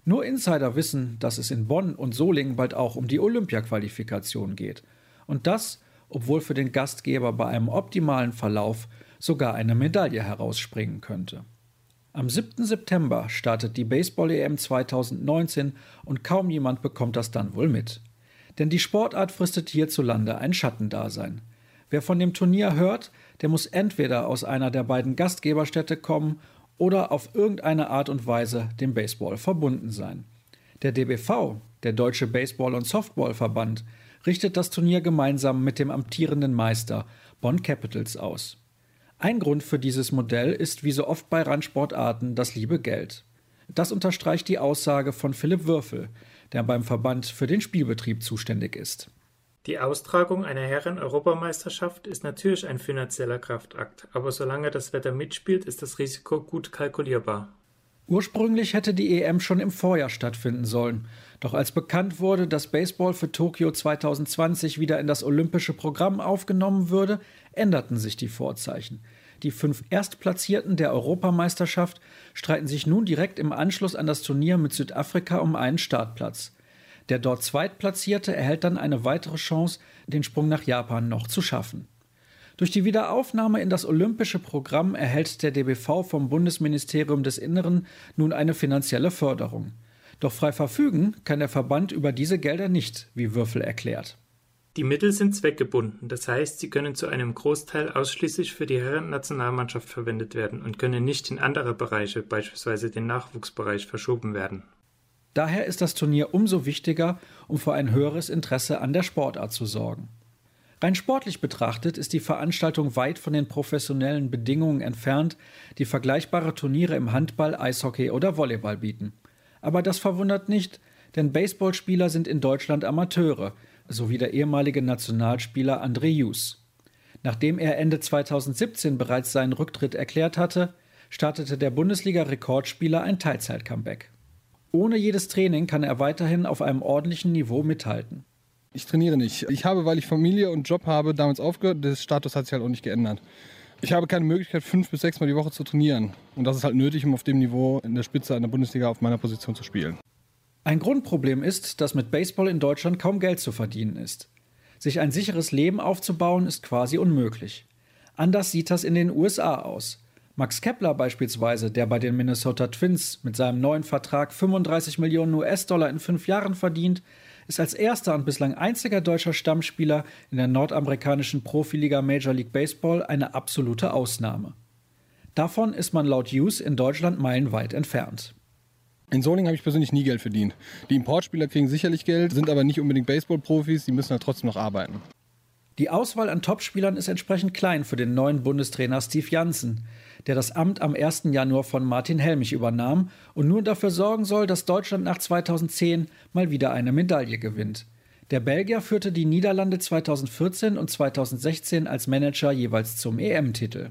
Speaker 20: Nur Insider wissen, dass es in Bonn und Solingen bald auch um die Olympia-Qualifikation geht. Und das, obwohl für den Gastgeber bei einem optimalen Verlauf sogar eine Medaille herausspringen könnte. Am 7. September startet die Baseball-EM 2019 und kaum jemand bekommt das dann wohl mit. Denn die Sportart fristet hierzulande ein Schattendasein. Wer von dem Turnier hört, der muss entweder aus einer der beiden Gastgeberstädte kommen oder auf irgendeine Art und Weise dem Baseball verbunden sein. Der DBV, der Deutsche Baseball- und Softballverband, richtet das Turnier gemeinsam mit dem amtierenden Meister Bonn Capitals aus. Ein Grund für dieses Modell ist wie so oft bei Randsportarten das liebe Geld. Das unterstreicht die Aussage von Philipp Würfel, der beim Verband für den Spielbetrieb zuständig ist.
Speaker 21: Die Austragung einer Herren-Europameisterschaft ist natürlich ein finanzieller Kraftakt, aber solange das Wetter mitspielt, ist das Risiko gut kalkulierbar.
Speaker 20: Ursprünglich hätte die EM schon im Vorjahr stattfinden sollen. Doch als bekannt wurde, dass Baseball für Tokio 2020 wieder in das olympische Programm aufgenommen würde, änderten sich die Vorzeichen. Die 5 Erstplatzierten der Europameisterschaft streiten sich nun direkt im Anschluss an das Turnier mit Südafrika um einen Startplatz. Der dort Zweitplatzierte erhält dann eine weitere Chance, den Sprung nach Japan noch zu schaffen. Durch die Wiederaufnahme in das olympische Programm erhält der DBV vom Bundesministerium des Inneren nun eine finanzielle Förderung. Doch frei verfügen kann der Verband über diese Gelder nicht, wie Würfel erklärt.
Speaker 21: Die Mittel sind zweckgebunden, das heißt, sie können zu einem Großteil ausschließlich für die Herren-Nationalmannschaft verwendet werden und können nicht in andere Bereiche, beispielsweise den Nachwuchsbereich, verschoben werden.
Speaker 20: Daher ist das Turnier umso wichtiger, um für ein höheres Interesse an der Sportart zu sorgen. Rein sportlich betrachtet ist die Veranstaltung weit von den professionellen Bedingungen entfernt, die vergleichbare Turniere im Handball, Eishockey oder Volleyball bieten. Aber das verwundert nicht, denn Baseballspieler sind in Deutschland Amateure, so wie der ehemalige Nationalspieler André Hughes. Nachdem er Ende 2017 bereits seinen Rücktritt erklärt hatte, startete der Bundesliga-Rekordspieler ein Teilzeit-Comeback. Ohne jedes Training kann er weiterhin auf einem ordentlichen Niveau mithalten.
Speaker 22: Ich trainiere nicht. Ich habe, weil ich Familie und Job habe, damals aufgehört. Der Status hat sich halt auch nicht geändert. Ich habe keine Möglichkeit, 5 bis 6 Mal die Woche zu trainieren. Und das ist halt nötig, um auf dem Niveau in der Spitze einer Bundesliga auf meiner Position zu spielen.
Speaker 20: Ein Grundproblem ist, dass mit Baseball in Deutschland kaum Geld zu verdienen ist. Sich ein sicheres Leben aufzubauen, ist quasi unmöglich. Anders sieht das in den USA aus. Max Kepler beispielsweise, der bei den Minnesota Twins mit seinem neuen Vertrag 35 Millionen US-Dollar in 5 Jahren verdient, ist als erster und bislang einziger deutscher Stammspieler in der nordamerikanischen Profiliga Major League Baseball eine absolute Ausnahme. Davon ist man laut Hughes in Deutschland meilenweit entfernt.
Speaker 22: In Solingen habe ich persönlich nie Geld verdient. Die Importspieler kriegen sicherlich Geld, sind aber nicht unbedingt Baseball-Profis, die müssen halt trotzdem noch arbeiten.
Speaker 20: Die Auswahl an Topspielern ist entsprechend klein für den neuen Bundestrainer Steve Janssen, der das Amt am 1. Januar von Martin Helmich übernahm und nun dafür sorgen soll, dass Deutschland nach 2010 mal wieder eine Medaille gewinnt. Der Belgier führte die Niederlande 2014 und 2016 als Manager jeweils zum EM-Titel.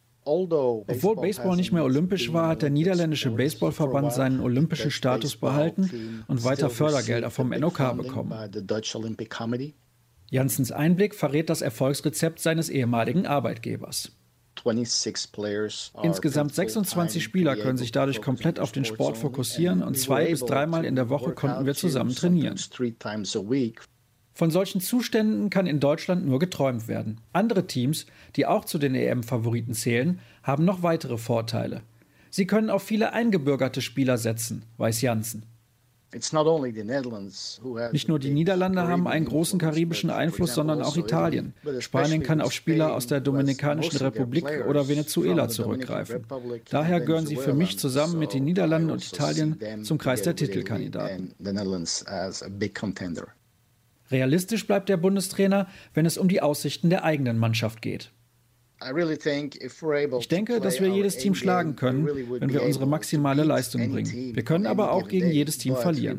Speaker 20: Obwohl Baseball nicht mehr olympisch war, hat der niederländische Baseballverband seinen olympischen Status behalten und weiter Fördergelder vom NOK bekommen. Janssens Einblick verrät das Erfolgsrezept seines ehemaligen Arbeitgebers. Insgesamt 26 Spieler können sich dadurch komplett auf den Sport fokussieren und 2 bis 3 Mal in der Woche konnten wir zusammen trainieren. Von solchen Zuständen kann in Deutschland nur geträumt werden. Andere Teams, die auch zu den EM-Favoriten zählen, haben noch weitere Vorteile. Sie können auf viele eingebürgerte Spieler setzen, weiß Janssen. Nicht nur die Niederlande haben einen großen karibischen Einfluss, sondern auch Italien. Spanien kann auf Spieler aus der Dominikanischen Republik oder Venezuela zurückgreifen. Daher gehören sie für mich zusammen mit den Niederlanden und Italien zum Kreis der Titelkandidaten. Realistisch bleibt der Bundestrainer, wenn es um die Aussichten der eigenen Mannschaft geht. Ich denke, dass wir jedes Team schlagen können, wenn wir unsere maximale Leistung bringen. Wir können aber auch gegen jedes Team verlieren.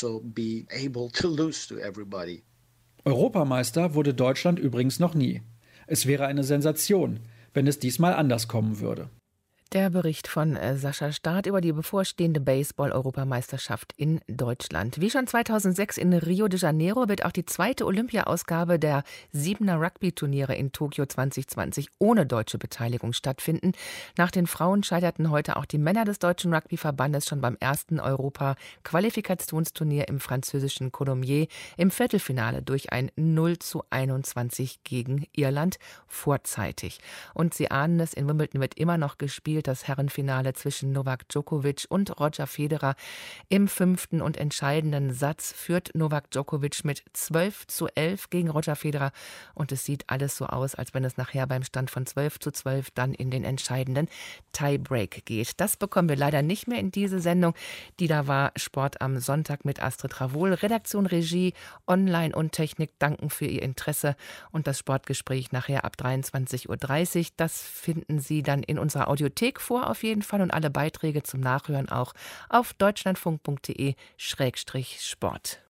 Speaker 20: Europameister wurde Deutschland übrigens noch nie. Es wäre eine Sensation, wenn es diesmal anders kommen würde.
Speaker 2: Der Bericht von Sascha Staat über die bevorstehende Baseball-Europameisterschaft in Deutschland. Wie schon 2006 in Rio de Janeiro wird auch die zweite Olympia-Ausgabe der 7er Rugby-Turniere in Tokio 2020 ohne deutsche Beteiligung stattfinden. Nach den Frauen scheiterten heute auch die Männer des Deutschen Rugby-Verbandes schon beim ersten Europa-Qualifikationsturnier im französischen Coulommiers im Viertelfinale durch ein 0:21 gegen Irland vorzeitig. Und Sie ahnen es, in Wimbledon wird immer noch gespielt. Das Herrenfinale zwischen Novak Djokovic und Roger Federer. Im 5. und entscheidenden Satz führt Novak Djokovic mit 12:11 gegen Roger Federer. Und es sieht alles so aus, als wenn es nachher beim Stand von 12:12 dann in den entscheidenden Tiebreak geht. Das bekommen wir leider nicht mehr in diese Sendung. Die da war Sport am Sonntag mit Astrid Ravol. Redaktion, Regie, Online und Technik danken für Ihr Interesse. Und das Sportgespräch nachher ab 23:30 Uhr. Das finden Sie dann in unserer Audiothek vor auf jeden Fall und alle Beiträge zum Nachhören auch auf deutschlandfunk.de/sport.